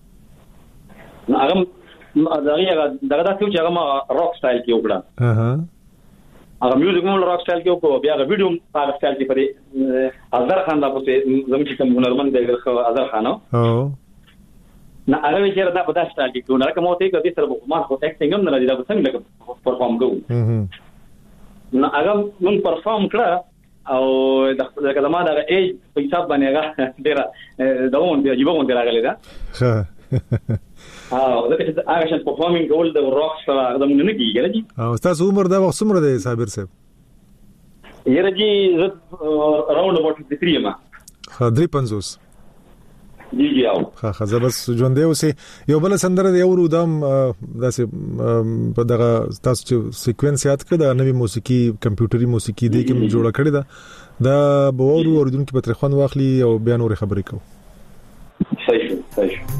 هغه دا یو دا دا چې هغه ما راک سټایل کې وکړه ها هغه میوزیک مول راک سټایل کې وکړو بیا هغه ویډیو هغه سټایل کې پرې اظهر خان دا په زموږ چې کوم هنرمند دی اظهر خان او نه هغه چې دا په داسې سټایل کې کوو نه کوم ته کې د سره په ما خو اکټینګ هم نه راځي دا څنګه لکه پرفارم کوو نه هغه مون پرفارم کړه او دا کله ما دا ایج په حساب باندې هغه ډیره دا مون دی جيبه مون دی راغلی دا ها او دا چې هغه شان پرفارمینګ کول د راک سره دا مونږ نه کیږي او تاسو عمر دا وخت څومره دی صابر صاحب یره جی راوند اباوت تhree ما خدري پنځوس جی جی او ها خزه بس ژوندې اوسې یو بل سندره دی ورو دم داسې په دغه تاسو چې سیکوینس یاد کړه د نوې موسیقي کمپیوټري موسیقي دی کوم جوړه کړی دا دا به ورو اوردونکو په ترخوان واخلي او بیا نور خبرې کوو صحیح صحیح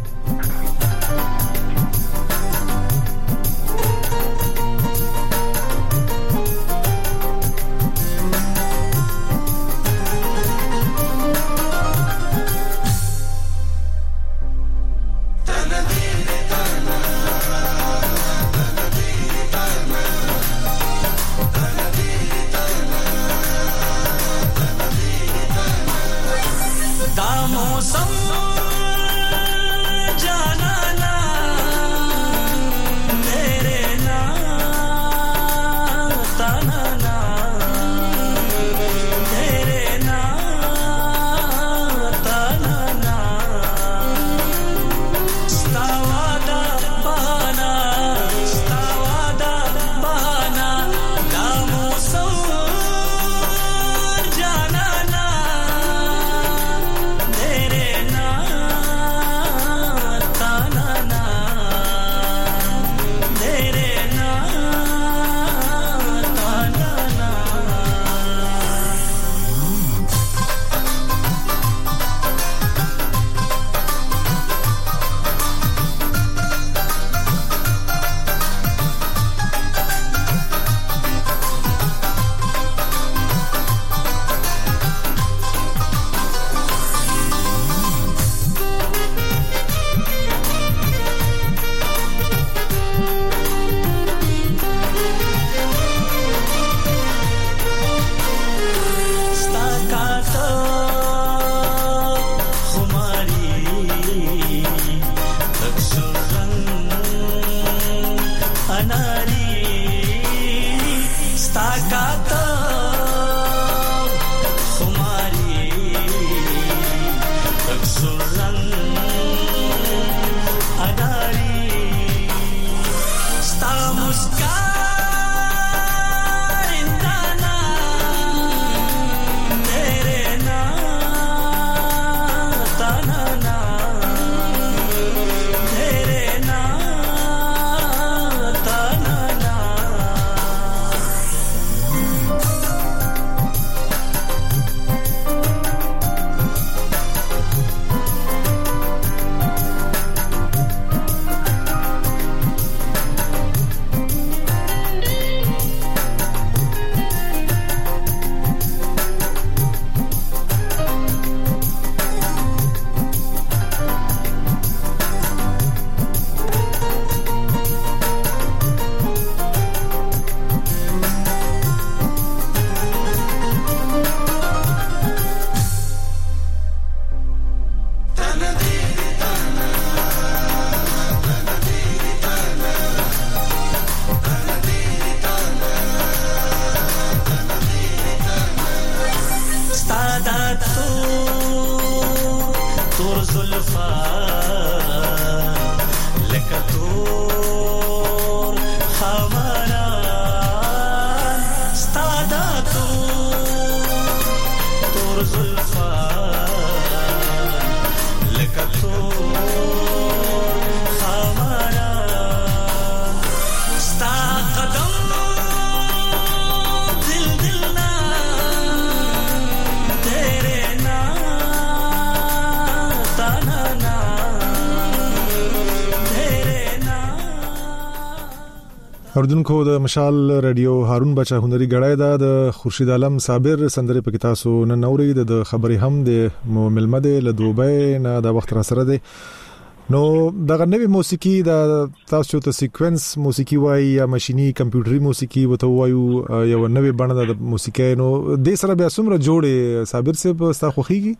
اردوونکو د مشال رادیو هارون بچا هنري غړای دا د خورشید عالم صابر سندره په تاسو نن نوري د خبري هم د ملمده له دوبۍ نه د وخت را سره دی نو دغه نوې موسیقي د تاسو ته سیکوینس موسیقي وای یا ماشيني کمپیوټري موسیقي وته وایو یو نوې بڼه د موسیقي نو د سره بیا څومره جوړې صابر صاحب تاسو خوخيږي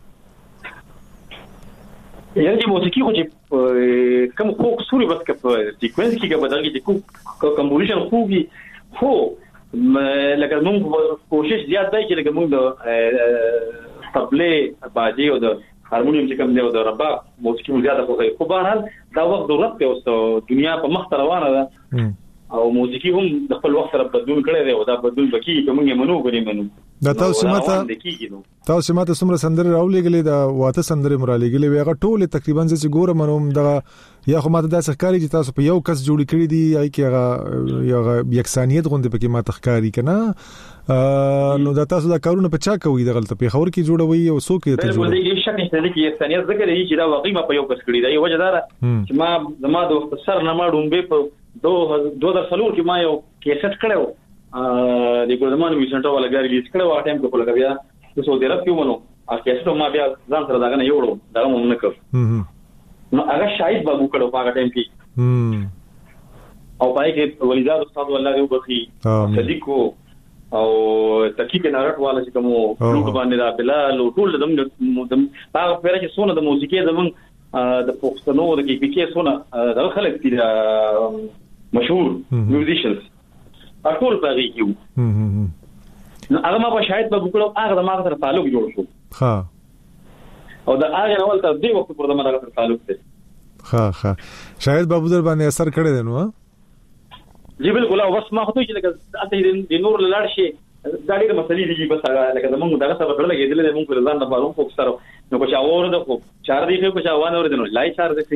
یعنی موسیقي خو چې کوم خو سوري بس کپ سیکوینس کې بدل کې کوم کمپوزیشن خوږي خو لکه موږ کوشش زیات دی چې لکه موږ د طبلې باجي او د هارمونیم چې کوم دی او د رباب موسیقي زیاته خوږي خو بهرحال دا وخت ضرورت دی او دنیا په مخ روانه ده او موسیقي هم د خپل وخت سره بدلون کړی دی او دا بدلون بکی کوم یې منو غوړي منو دا تاسو ماته تاسو ماته څومره سندره راولېګلې دا واته سندره مرالېګلې ویغه ټوله تقریبا چې ګورم منوم دا یا خو ماته دا ښکاری چې تاسو په یو کس جوړ کړی دی یا کې هغه یو یکسانیت غونډه پکې ماته ښکاری کنه نو دا تاسو دا کارونه په چا کوي د غلطه په خبر کې جوړوي او څوک یې ته جوړوي بلکې شک نشته چې یکسانیت ذکر یې چې دا واقعي ما په یو کس کړی دی وجه دا چې ما زما د سر نه ما ډومبه په دو دو در سلور کې ما یو کیسټ کړو د ګورمان ویسنټو ولا غاری لیست کړو هغه ټایم کې په لګیا د سعودي عرب کې ونه ا کیسټو ما بیا ځان سره داغه نه یوړو دا مونږ نه کړ نو هغه شاید بابو کړو هغه ټایم کې او پای کې ولیدار استاد الله دې وبخي صدیقو او تکیک نارټ والا چې کوم لوټ باندې دا بلال او ټول دم دم هغه پیره چې سونه د موسیقي زمون د پښتنو د کې کې سونه د خلک دي مشهور میوزیشنز ټول پاره کیو نو هغه ما په شاید په وکړو هغه د ما سره تعلق جوړ شو ها او دا هغه نو ولته دی وخت پر د ما سره تعلق دی ها ها شاید بابو در باندې اثر کړی دی نو جی بالکل او بس ما خو ته چې لکه د نور لاړ شي دا ډېر مسلې دي بس هغه لکه زمونږ دغه سره بدل کېدل د مونږ په ځان نه بارو فوکس سره نو کو چاور ده خو چار دی خو چاوان اور دي نو لای چار دی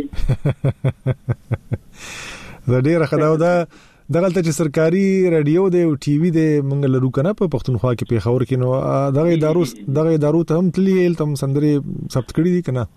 دا ډېر خداو دا دغلته چې سرکاري رادیو دی او ټي وي دی مونږ لرو کنه په پښتونخوا کې په خبر کې نو دغه ادارو دغه ادارو ته هم تللی تم سندري ثبت کړی دي کنه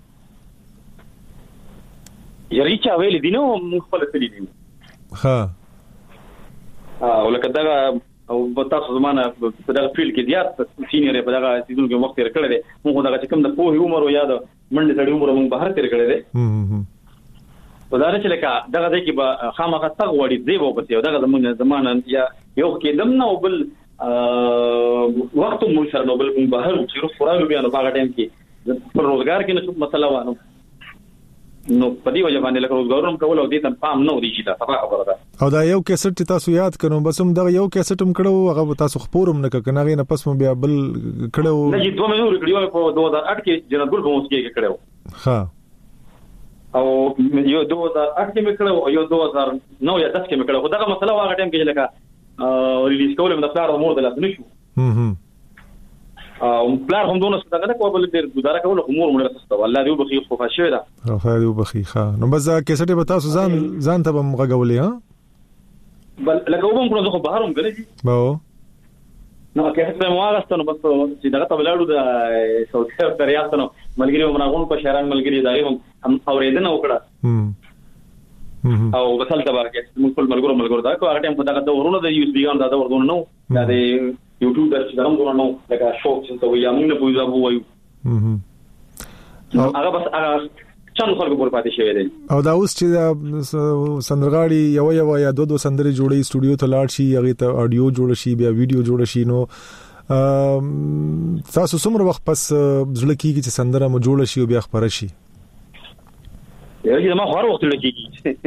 یری چا ویل دي نو مونږ خپل تللی دي ها او لکه دا او تاسو زمانه په دغه فیلډ کې زیات سینیئر په دغه سیزون کې وخت تیر کړی دی موږ دغه چې کوم د پوهې عمر او یاد منډه تړي عمر موږ بهر تیر کړی دی په دا چې لکه دغه د کې به خامخا تغ وړي دی وو په دغه زمونه زمانه یا یو کې دم نو بل وخت مو سره نو بل بهر چې رو فرالو بیا نو هغه ټیم کې پر روزګار کې نو مسله وانه نو په دې وجه باندې لکه روزګارونه کول او دې ته پام نه ودی چې دا صفه خبره ده او دا یو کیسټ تاسو یاد کړو بس هم دا یو کیسټ هم کړو هغه تاسو خبرم نه کنه غي نه پس مو بیا بل کړو نه چې دوه مې کړو په دوه هزار اټ کې جنرال ګل په موسیقي کې کړو ها او یو دوه هزار اټ کې مې کړو او یو دوه هزار نو یا دس کې مې کړو خو دا مسله واغه ټیم کې لکه ریلیز کول مې د پلار مور د لاس نشو هم او پلار هم دونه څه دا کوله ډېر گزاره کول خو مور مونږ سره والله دې وبخي خو فاشه ده خو دې وبخي ها نو بس کیسټ به تاسو ځان ځان ته به مغغولې ها بل لکه وبم کړو خو بهروم غلې دي باو نو کیسټ به مواغستنو بس چې دا ته بلاړو د سعودي عرب ریاستونو ملګری ومنغون په شهران ملګری دایو هم اوریدنه وکړه او بسل تبار کې موږ ټول ملګرو ملګرو دا کو هغه ټیم په دغه دورونو د یو اس بي ګان دا دورونه نو دا د یوټیوب درته درم دورونه لکه شوق چې ته ویا موږ نه پوهیږو وایو هغه بس هغه څنګه خلکو پور پاتې شوی دی او دا اوس چې سندرغاړي یو یو یا دو دو سندري جوړي سټوډیو ته لاړ شي هغه ته اډیو جوړ شي بیا ویډیو جوړ شي نو تاسو څومره وخت پس ځل کېږي چې سندره مو جوړ شي او بیا خبره شي یوه ما هر وخت لکېږي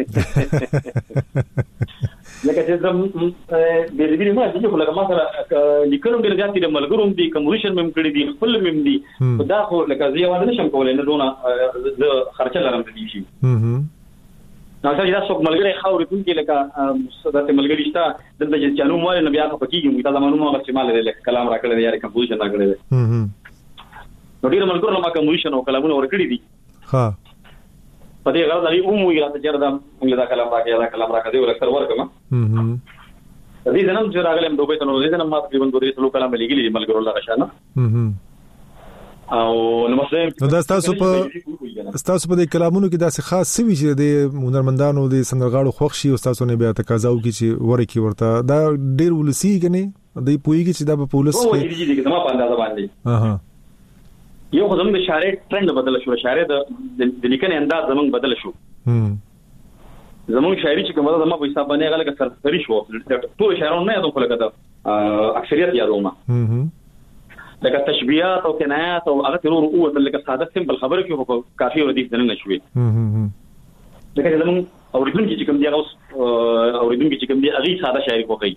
لکه چې زم د دې ما چې خو لکه ما سره لیکلم ډېر زیات دي ملګروم دي کمپوزیشن مم کړی دي خپل مم دي دا خو لکه زه یوازې نشم کولای نه دونه د خرچه لرم دي شي نو چې دا څوک ملګری خاورې ټول کې لکه ستاسو ملګری شته دلته چې چانو مو نه بیا په کېږي دا زمونږ مو چې مال لري کلام راکړل یا کمپوزیشن راکړل نو ډېر ملګرو ما کمپوزیشن او کلامونه ورکړي دي ها په دې غرض لري عمومي راته چې دا موږ دا کلام راکړي دا کلام راکړي ولکه ورکما هم دې زنم چې راغلم دوی ته نو دې زنم ما تقریبا دوه درې کلام لګیلي ملګرو الله راشانه هم او نو مثلا نو دا تاسو په تاسو په دې کلامونو کې داسې خاص څه وی چې د هنرمندانو د سندرغاړو خوښ شي او تاسو نه بیا تقاضاو کې چې ورکی ورته دا ډیر ولسی کني د پویږي چې دا په پولیس کې دي چې زما په اندازه باندې اها یو خدام د شاعر ټرند بدل شو، شاعر د لیکنې انداز زمونږ بدل شو. هم زمونږ شاعري چې کومه زما په حساب باندې غلګه سرسری شو، ټول شاعرانو نه یادو په لګه اکثریت یادوم. هم لکه تشبيهات او کنایات او هغه ترور قوت لکه ساده سمبل خبره کې هو کافي او دې ځنه نشوي. هم لکه زمون اوریدونکو چې کوم دی اوس اوریدونکو چې کوم دی هغه ساده شاعري کوي.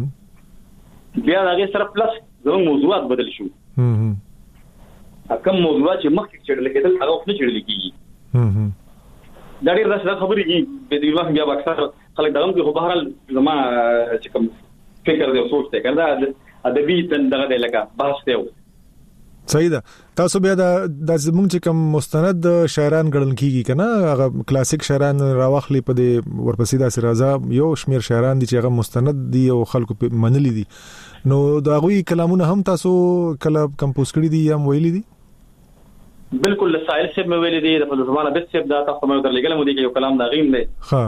هم بیا هغه سره پلس زمون موضوعات بدل شو. هم کوم موضوعات چې مخکې چړل کېدل هغه خپل چړل کیږي. هم دا ډېر راځه خبرې دي په دې وخت بیا اکثر خلک دغه کې خو بهرال زما چې کوم فکر دی او سوچ دی کنه ادبي دغه د لکه بحث دی. صحیح ده. تاسو بیا د زمونږ چې کوم مستند شاعران ګڼل کیږي کنه هغه کلاسیک شاعران راوخلي په دې ورپسې د سرازه یو شمیر شاعران دي چې هغه مستند دي او خلکو په منلي دي، نو دا غوي کلامونه هم تاسو کله کمپوز کړی دي یا ویلي دي؟ بالکل لسائل سب مې ویلي دي د په زمانه بس سب دا تاسو مې درلګل مو دي کې یو کلام دا غیم دی.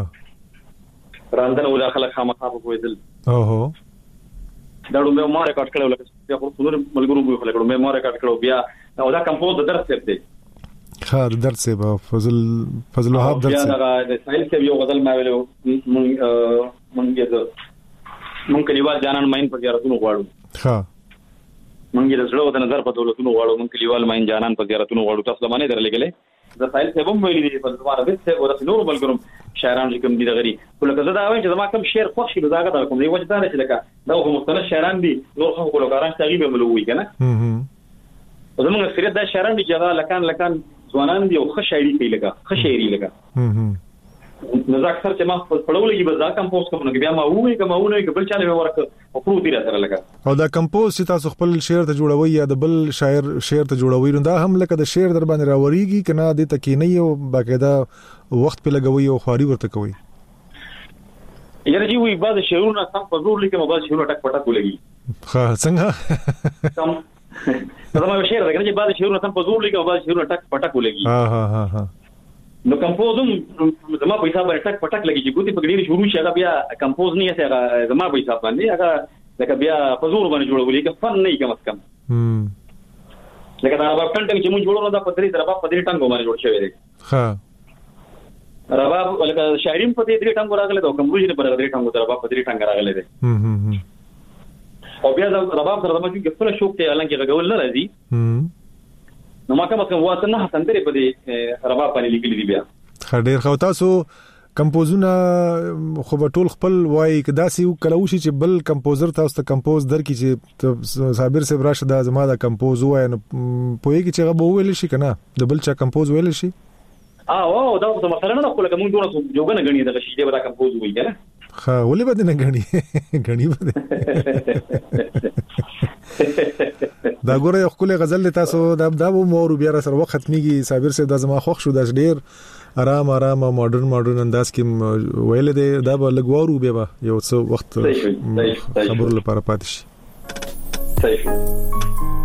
ها راندنه ولا خلک خامخا په ویدل. اوهو دا ډومه ما ریکارډ کړو لکه بیا خو څلور ملګرو مې خلک ډومه ما ریکارډ کړو بیا او دا کمپوز د درس سب دی. ها د درس سب فضل فضل وهاب درس بیا دا د سائل سب یو غزل ما ویلو مونږ مونږ مونږ کلیوال جانان ماین په زیارتونو غواړو. ها مونږ د زړه د نظر په دولتونو غواړو، مونږ کلیوال ماین جانان په زیارتونو غواړو. تاسو لمانه درلګلې د سائل سب هم ویلي دي په زمانه بس سب او د نور ملګرو شاعران چې کوم دي دغري ولکه زه دا وایم چې زما کوم شعر خوښ شي داګه دا کوم دی وجه دا چې لکه دا کوم مستند شاعران دي نور خو کولګاران تغیب ملوي کنه. هم زموږ اکثریت دا شاعران دي چې دا لکان لکان ځوانان دي او ښه شاعري کوي لکه ښه شاعري لکه. هم نو ځکه اکثر چې ما پړولې به ځا کمپوز کوم نو بیا ما وې کوم او نه بل چاله ورک او پرو دي راځره لکه او دا کمپوز چې تاسو خپل شعر ته جوړوي یا د بل شاعر شعر ته جوړوي نو دا هم لکه د شعر در باندې راوريږي کنه د تکینې او باقاعده وخت په لګوي او خواري ورته کوي. یاره جی وی بعض شعرونه سم په زور لیکم بعض شعرونه ټک پټک ولګي. ها څنګه سم دا ما شعر راګنه چې بعض شعرونه سم په زور لیکم بعض شعرونه ټک پټک ولګي. ها ها ها ها نو کمپوزم زما په حساب باندې ټک پټک لګي چې ګوتې په ګډيري شروع شي هغه بیا کمپوز نه یې هغه زما په حساب باندې هغه لکه بیا په زور باندې جوړولې کې فن نه کم از کم. هم لکه دا رباب ټنګ چې مونږ جوړولو دا په درې رباب په درې ټنګ باندې جوړ شوی دی. ها رباب لکه شاعرین په درې ټنګ راغله دا کوم روزي په درې ټنګ رباب په درې ټنګ راغله دی. هم هم او بیا دا رباب سره د مجو کې خپل شوق ته اعلان کې غوول نه راځي. هم نو ما کوم کوم واسه نه سندري په دې رباب باندې لیکلي دي. بیا خډیر خو تاسو کمپوزونه خو به ټول خپل وای کدا سی کلوشي چې بل کمپوزر تاسو ته کمپوز درکې چې صابر صاحب راشه دا زما دا کمپوز وای نو پوهیږي چې هغه ویل شي کنه د بل چا کمپوز ویل شي. اه او دا د مثلا نه خو لکه مونږ دوه جوګنه غنی دغه شی دی دا کمپوز وای کنه. ها ولې بده نه غنی غنی بده دا ګوره یو خپل غزل تاسو دا دا مور بیا سره وخت ختميږي. صابر صاحب د زما خوښ شو د ډیر آرام آرام ماډرن ماډرن انداز کې ویل دی دا به لګوارو بیا یو څه وخت خبرو لپاره پاتې شي. صحیح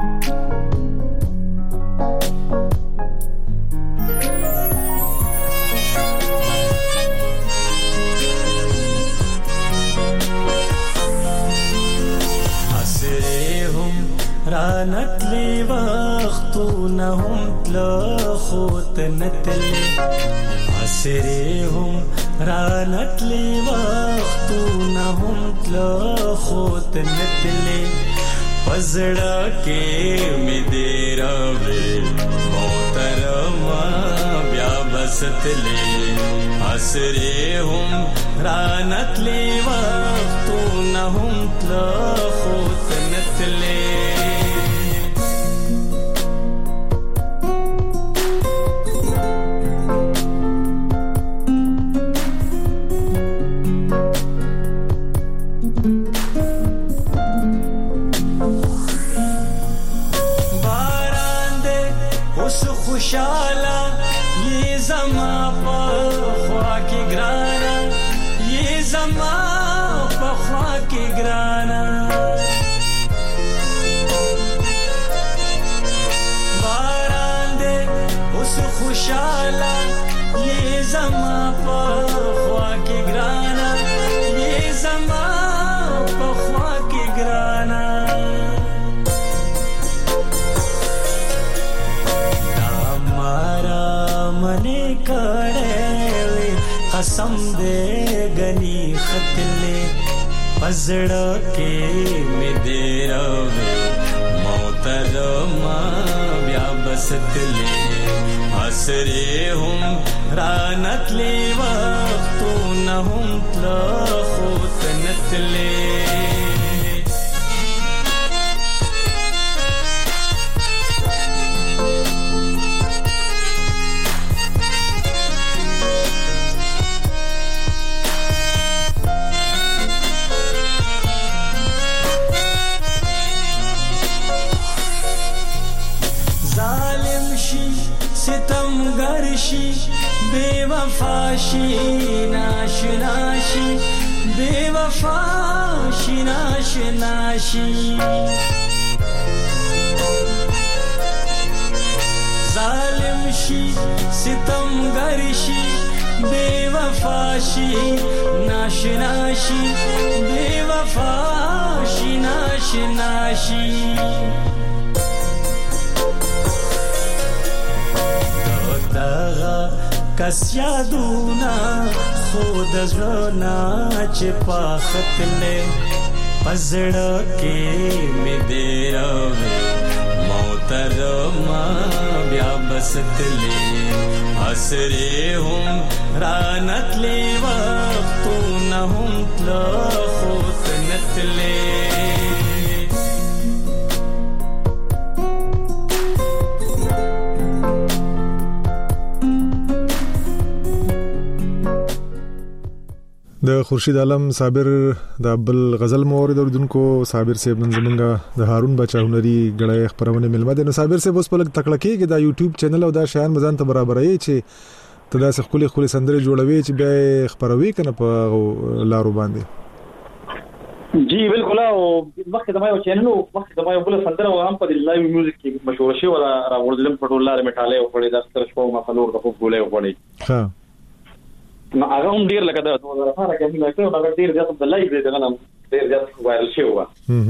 رانتلی وختونه هم تلا خوت نتلی عصری هم رانتلی وختونه هم تلا خوت نتلی پزړه کې می دې راوي محترما بیا بستلی عصری هم رانتلی وختونه هم تلا خوت نتلی خوشالا یہ زما په خوا کې ګرانا یہ زما په خوا کې ګرانا قسم دے گنی خطلے پزڑا کے میں دے روے محترمہ بیا بستلے حسرے ہم رانت لے وقتو نہ ہم تلخوت نتلے ستمگرشی بے وفاشی ناشناشی بے وفاشی ناشناشی ظالم شی ستمگرشی بے وفاشی ناشناشی بے وفاشی ناشناشی کس یادونا خود زړه چې پاختلې پزړه کې مې دې راوې محترمه بیا بستلې حسرې هم رانتلې وختونه هم تله خو نتلې د خورشید عالم صابر د بل غزل مورد اوردونکو صابر صاحب نن زمونږه د هارون بچا هنري غړې خبرونه ملمه د صابر صاحب اوس په لګ تکړه کېږي د یوټیوب چینل او دا شیان مزان ته برابرې چې تدا څخه خولي خولي سندره جوړوي چې به خبروي کنه په لارو باندې جی بالکل او مخکې د ما یو چینل مخکې د ما یو بل سندره هم په لایو میوزیک کې مشهور شي ولا راوړل په ټول لار میټاله او په دې د ستر شپو ما فلور د خو ګولې وړي ها نو هغه هم ډیر لکه د دوه هزار اته کې موږ کړو هغه ډیر ځات د لایو دې دغه ډیر ځات وایرل شو و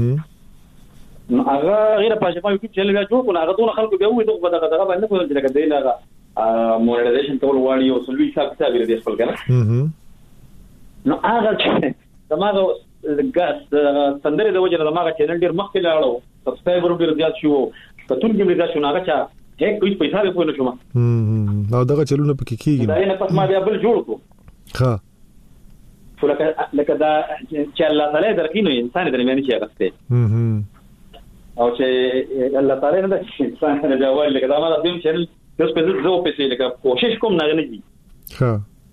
نو هغه غیر پاجه په یوټیوب چینل بیا جوړ کړو هغه ټول خلکو به وې دغه دغه دغه باندې کوم چې لکه دې نه مونیټایزیشن ټول واړی او سلوي حساب کتاب دې خپل کړه نو هغه چې دماغه ګاس سندره د وجه دماغه چینل ډیر مخکې لاړو سبسکرایبر ډیر زیات شو کتون کې زیات شو هغه چا هیڅ کوئی پیسې به پوه نه شوم نو دغه چلونه پکې کیږي دا نه پس ما بیا بل جوړ کو ها فلکه لکه دا چې الله تعالی درکینو انسان درمیاني شي غسته او چې الله تعالی نه انسان نه جوړ لکه دا ما د دې چینل اوس په دې زو په څه لکه کوشش کوم نه غنځي ها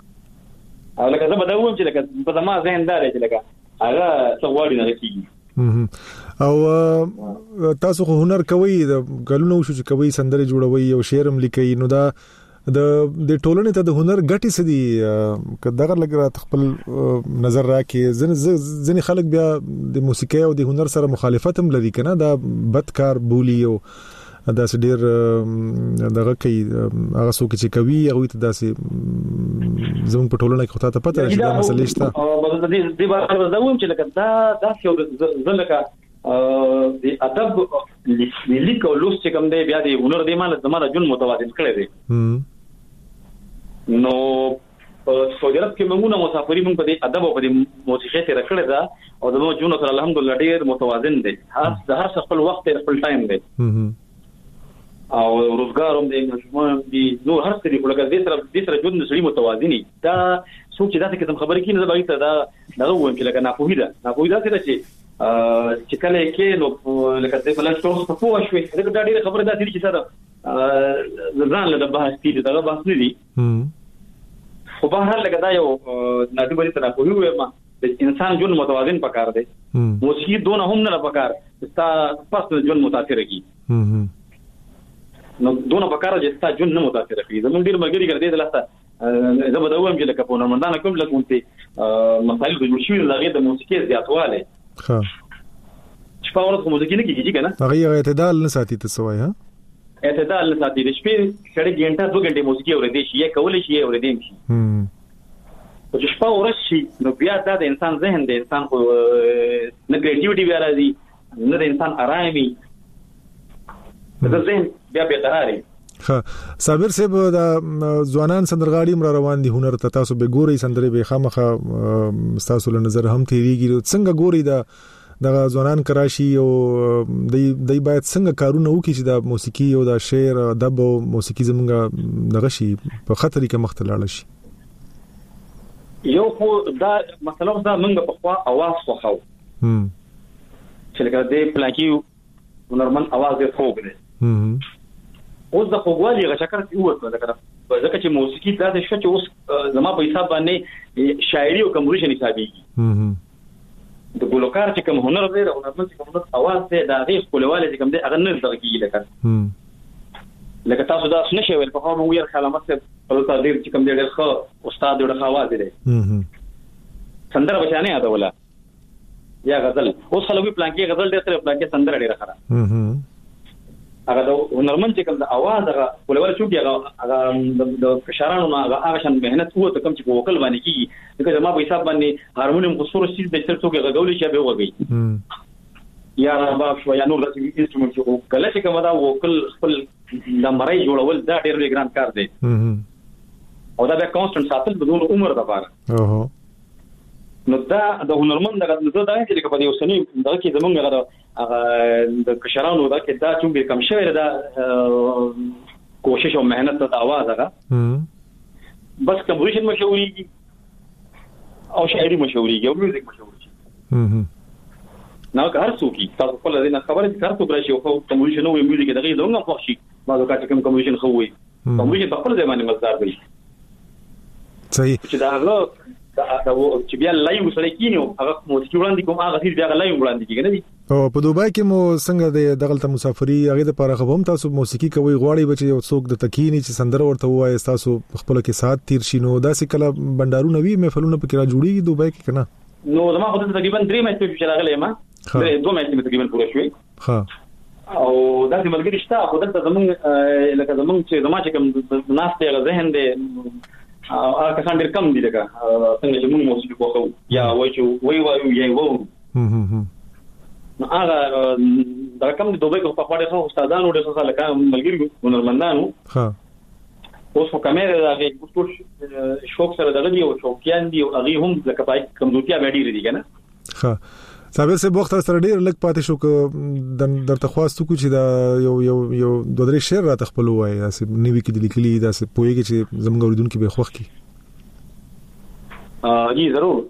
او لکه زه به دا ووم چې لکه په ما ذهن دار چې لکه هغه څواري نه کیږي او تاسو خو هنر کوي د غلونو شو چې کوي سندره جوړوي او شعرم لیکي نو دا د د ټولنې ته د هنر ګټي سدي کداغه لګرا خپل نظر راکې ځنې خلک بیا د موسیقي او د هنر سره مخالفت هم لري کنه دا بدکار بولی او دا ډېر دغه کوي هغه څوک چې کوي هغه ته داسې زموږ په ټولنه کې خطا ته پته راځي دا مسلې شته او د دې د بار دا ووم چې لکه دا داسې یو ځلکه د ادب لیک او لوست چې کوم دی بیا د هنر دی مال زموږ جون متوازن کړی دی نو سعودي عرب کې موږ مسافری موږ په دې ادب او په دې موسیقي ته راکړی دا او زموږ جون سره الحمدلله ډېر متوازن دی هر هر خپل وخت خپل ټایم دی او روزګار هم د مشمول دي نو هر څه دی لکه دې سره دې سره ژوند سړي متوازني دا څوک چې دا څه خبرې کینې زبایي ته دا دغه وایم چې لکه ناپوهی ده ناپوهی ده چې چې کله کې نو لکه دې بل څه په پوه شوي دا ډېر خبره ده چې سره ځان له بحث کې دا بحث نه دي خو په هر لکه دا یو نادیبري ته ناپوهی وایم انسان ژوند متوازن پکار دی موسیقي دونه هم نه پکار ستا پس ژوند متاثر کی نو دونه پکاره چې ستا جون نه متاثر کړي زموږ ډیر مګری کړي د لاسه زه به دا وایم چې لکه په نورمندانه کوم لکه ونته مسایل د جوړ شوی لغې د موسیقي زیاتواله ها شپه ورځ موسیقي نه کیږي کنه هغه اعتدال نه ساتي ته سوای ها اعتدال نه ساتي د شپې شړې ګنټه دوه ګنټه موسیقي اورېدې شي یا کولې شي اورېدې شي هم او چې شپه ورځ شي نو بیا دا د انسان ذهن د انسان خو نه کریټیوټي بیا راځي نه د انسان آرامي د ذهن بیا به قراري ها صابر صاحب دا ځوانان سندرغاړي مر روان دي هنر ته تاسو به ګوري سندري به خامخه تاسو له نظر هم تیریږي څنګه ګوري دا د ځوانان کراشي او د د باید څنګه کارونه وکړي چې د موسیقي او د شعر ادب او موسیقي زمونږ دغه شي په خطرې کې مختلاله شي. یو خو دا مثلا دا موږ په خوا आवाज خوخاو هم چې لکه د پلاکی نورمال आवाज یې خوږ دی هم اوس د خوږوالي غشکر تی وته دا ځکه چې موسیقي دا د شو چې اوس زما په حساب باندې شاعري او کمپوزیشن حسابيږي هم د ګلوکار چې کوم هنر دی او نظم چې کوم اواز دی دا غي خپلواله چې کوم دی هغه نه زده کیږي لکه لکه تاسو دا څه نشئ ول په کومه ویل خلامت په تقدیر چې کوم دی ډېر ښه استاد دی ډېر اواز دی سندره بچانه یاد ولا یا غزل اوس خلوی پلانکی غزل ډېر سره پلانکی سندره ډېر ښه هغه د هنرمند چې کوم د اواز هغه خپلواله شو هغه د کشرانو هغه هغه شان مهنت وته کوم چې په وکل باندې کیږي دغه ما په حساب باندې هارمونیم خصوصي سیس د څه څوک غوړي چې به وږي یا رباب شو یا نور د انسټرومنټ چې کله چې کوم دا وکل خپل د مړی جوړول دا ډېر لوی ګران کار دی او دا به کانستنټ ساتل بدون عمر د پاره اوه نو دا د هنرمند دغه نو دا چې لکه په یو سنی دغه کې زمونږ هغه د کشرانو دا کې دا چې به کم شوی دا کوشش او مهنت ته आवाज هغه بس کمپوزیشن مشهوري او شاعري مشهوري او میوزیک مشهوري نو هر څوک تاسو په لاره نه خبره کار ته براشي او کمپوزیشن او میوزیک دغه دغه خوشي ما دا چې کوم کمپوزیشن خو وي کمپوزیشن په خپل ځای باندې مزدار دی صحیح چې دا هغه دا چې بیا لایو سره کینو هغه موسیقي وړاندې کوم هغه چې بیا لایو وړاندې کیږي نه دي او په دوبای کې مو څنګه د دغلت مسافری هغه د لپاره خو هم تاسو موسیقي کوي غواړي بچي او څوک د تکینی چې سندره ورته وایي تاسو خپل کې سات تیر شینو داسې کله بندارو نوي محفلونه پکې را جوړیږي دوبای کې کنه نو زما خو تقریبا درې میاشتې چې راغلی ما درې دوه میاشتې تقریبا پوره شوې ها او دا د ملګری شته خو دلته زمونږ لکه زمونږ چې زما چې کوم ناس ته ذهن دې او هغه کسان ډېر کم دي لکه څنګه چې موږ موسیقي کوو یا وایي چې وایي وایو یا وو نو هغه دا کوم د دوبۍ په خوا ډېر استادانو ډېر څه لکه ملګري هنرمندانو ها اوس په کیمرې دا کې ټول شوق سره دغه دی او شوقیان دي او هغه هم لکه پای کمزورتیا باندې لري کنه ها صاحب سه وخت سره ډېر لګ پاتې شو ک درته خواستو کو چې دا یو یو یو دوه درې شعر را تخپل وای داسې نیوي کې د لیکلي داسې پوهیږي چې زموږ اوریدونکو به خوښ کی ا جی ضرور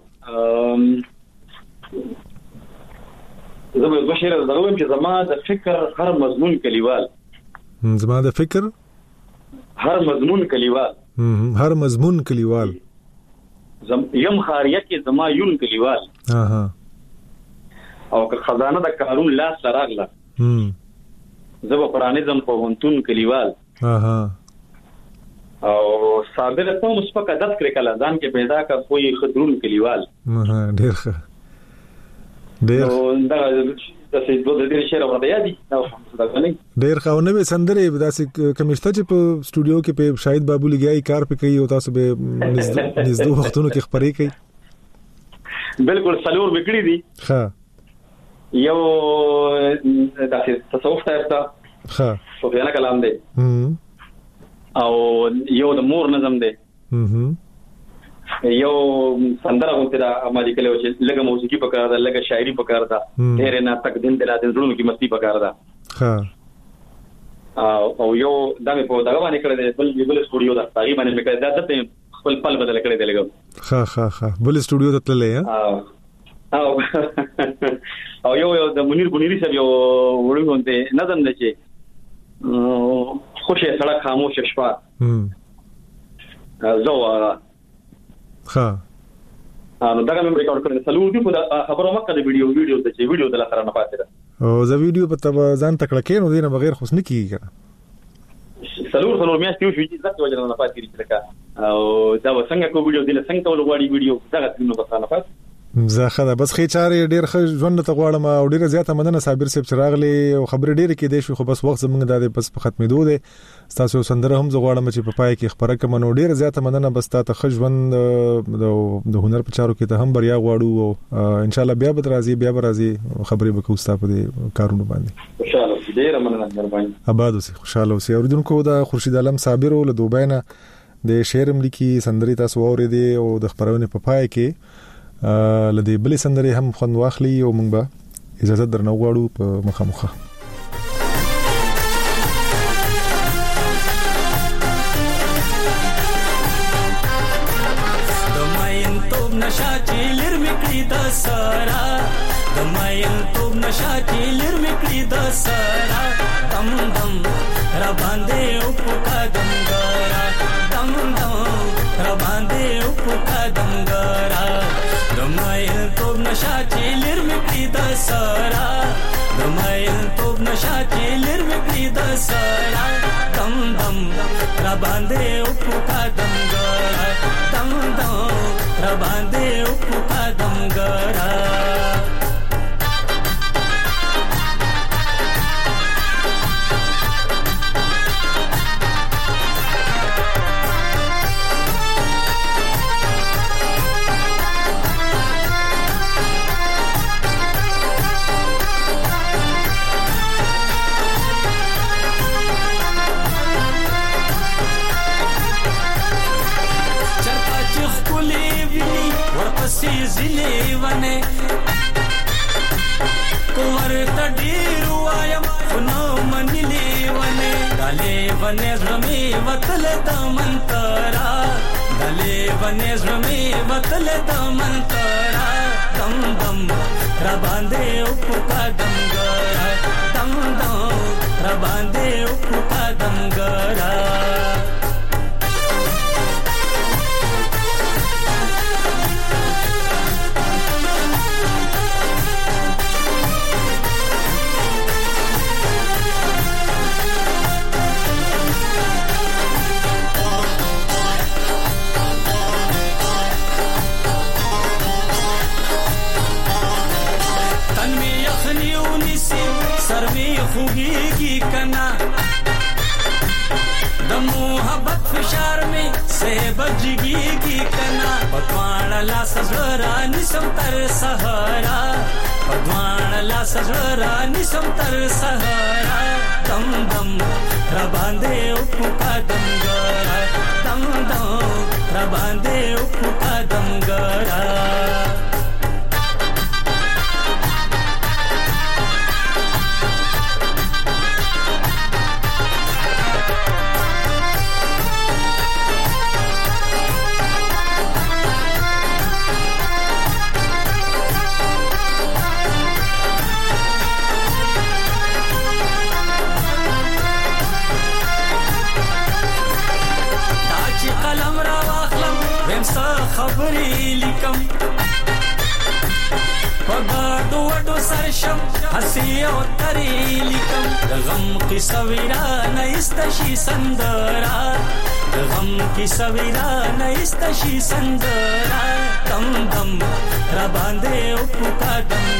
زما د شعر دغه چې زما د فکر هر مضمون کلیوال زما د فکر هر مضمون کلیوال هر مضمون کلیوال زم یم خاریه کې زما یون کلیوال ها ها او که خزانه د کارون لاس راغله هم زبا پرانیزم په هونتون کلیوال ها ها او صابر ته مسپک عادت کړ کله ځان کې پیدا کا کوئی خدرون کلیوال ها ډیر ښه ډیر او دا د څه دوه ډیر شعر ورته یادي او دا غني ډیر خاونه به سندره داسې کمیشته چې په سټوډیو کې په شاهد بابو لګیای کار په کوي او تاسو به نږدې وختونو کې خبرې کوي بالکل سلور وکړي دي ها یو داسې تصوف ته ها صوفیانه کلام دی او یو د مور نظم دی یو سندره غوته دا مالي کله چې لګه موسیقي پکاره ده لګه شاعري پکاره ده ډېر نه تک دین دلا د زړونو کې مستی پکاره ده ها او یو دا مې په دغه باندې کړی دی بل بل سټوډیو دا تقریبا مې کړی دا ته خپل پل بدل کړی دی لګو ها ها ها بل سټوډیو ته تللې ها او او یو یو د منیر بنيري سره یو وړوندې نظم دی چې خوشي سړک خاموش شپه هم زو ها نو دا کوم ریکارډ کړل سلو دی په خبرو مکه د ویډیو ویډیو د چې ویډیو د لاره نه پاتې ده او زه ویډیو په تبا ځان تکړه کین او دینه بغیر خوښ نه کیږي سلور سلور میاشتې یو شي چې ځکه وجه نه پاتې کیږي او دا وسنګ کو ویډیو دله څنګه ول غواړي ویډیو دا غوښنه په ځان نه پاتې زه خدا بس خې چارې ډېر ښه ژوند ته غواړم او ډېر زیاته مننه صابر صاحب چې راغلي او خبرې ډېر کې دي شو خو بس وخت زمونږ د بس په ختمېدو دي تاسو سندره هم زه غواړم چې په پای کې خبره کوم نو ډېر زیاته مننه بس تاسو ښه ژوند د هنر په چارو کې ته هم بریا غواړو او ان شاء الله بیا به راځي بیا به راځي خبرې وکړو تاسو په کارونو باندې ان شاء الله ډیر مننه مهرباني. آباد اوسې، خوشاله اوسې. اوریدونکو دا خورشید عالم صابر له دوبۍ نه د شعر ملکی سندري تاسو اورېدې او د خبرونه په پای کې لدی بلې سندري هم خوند واخلي او موږ به اجازه درنو غواړو په مخامخه. سارا د ماین توب نشا کې لر میکړي د سارا دم دم را باندې او پکا دم ګرا دم دم را باندې او پکا دم ګرا د ماین توب نشا کې لر میکړي د سارا د ماین توب نشا کې لر میکړي د سارا دم دم را باندې او پکا دم ګرا دم دم را باندې او پکا دم ګرا زلی ونه کوور تډیر وایم خنو منلی ونه دلی ونه زمي وتل د منترا دلی ونه زمي وتل د منترا دم دم را باندې او پکا دم ګرا دم دم را باندې او پکا دم ګرا خوږیږي کنا د محبت فشار می سه بجګیږي کنا پدوان لا سزورا نسم تر سهارا پدوان لا سزورا نسم تر سهارا دم دم را باندې او پکا دم ګرا دم دم را باندې او پکا دم ګرا خبرې لیکم پګاډو وډو سرشم هسي او ترې لیکم د غم قصه ویرانه استشي سندرا د غم قصه ویرانه استشي سندرا دم دم را باندې او پکا دم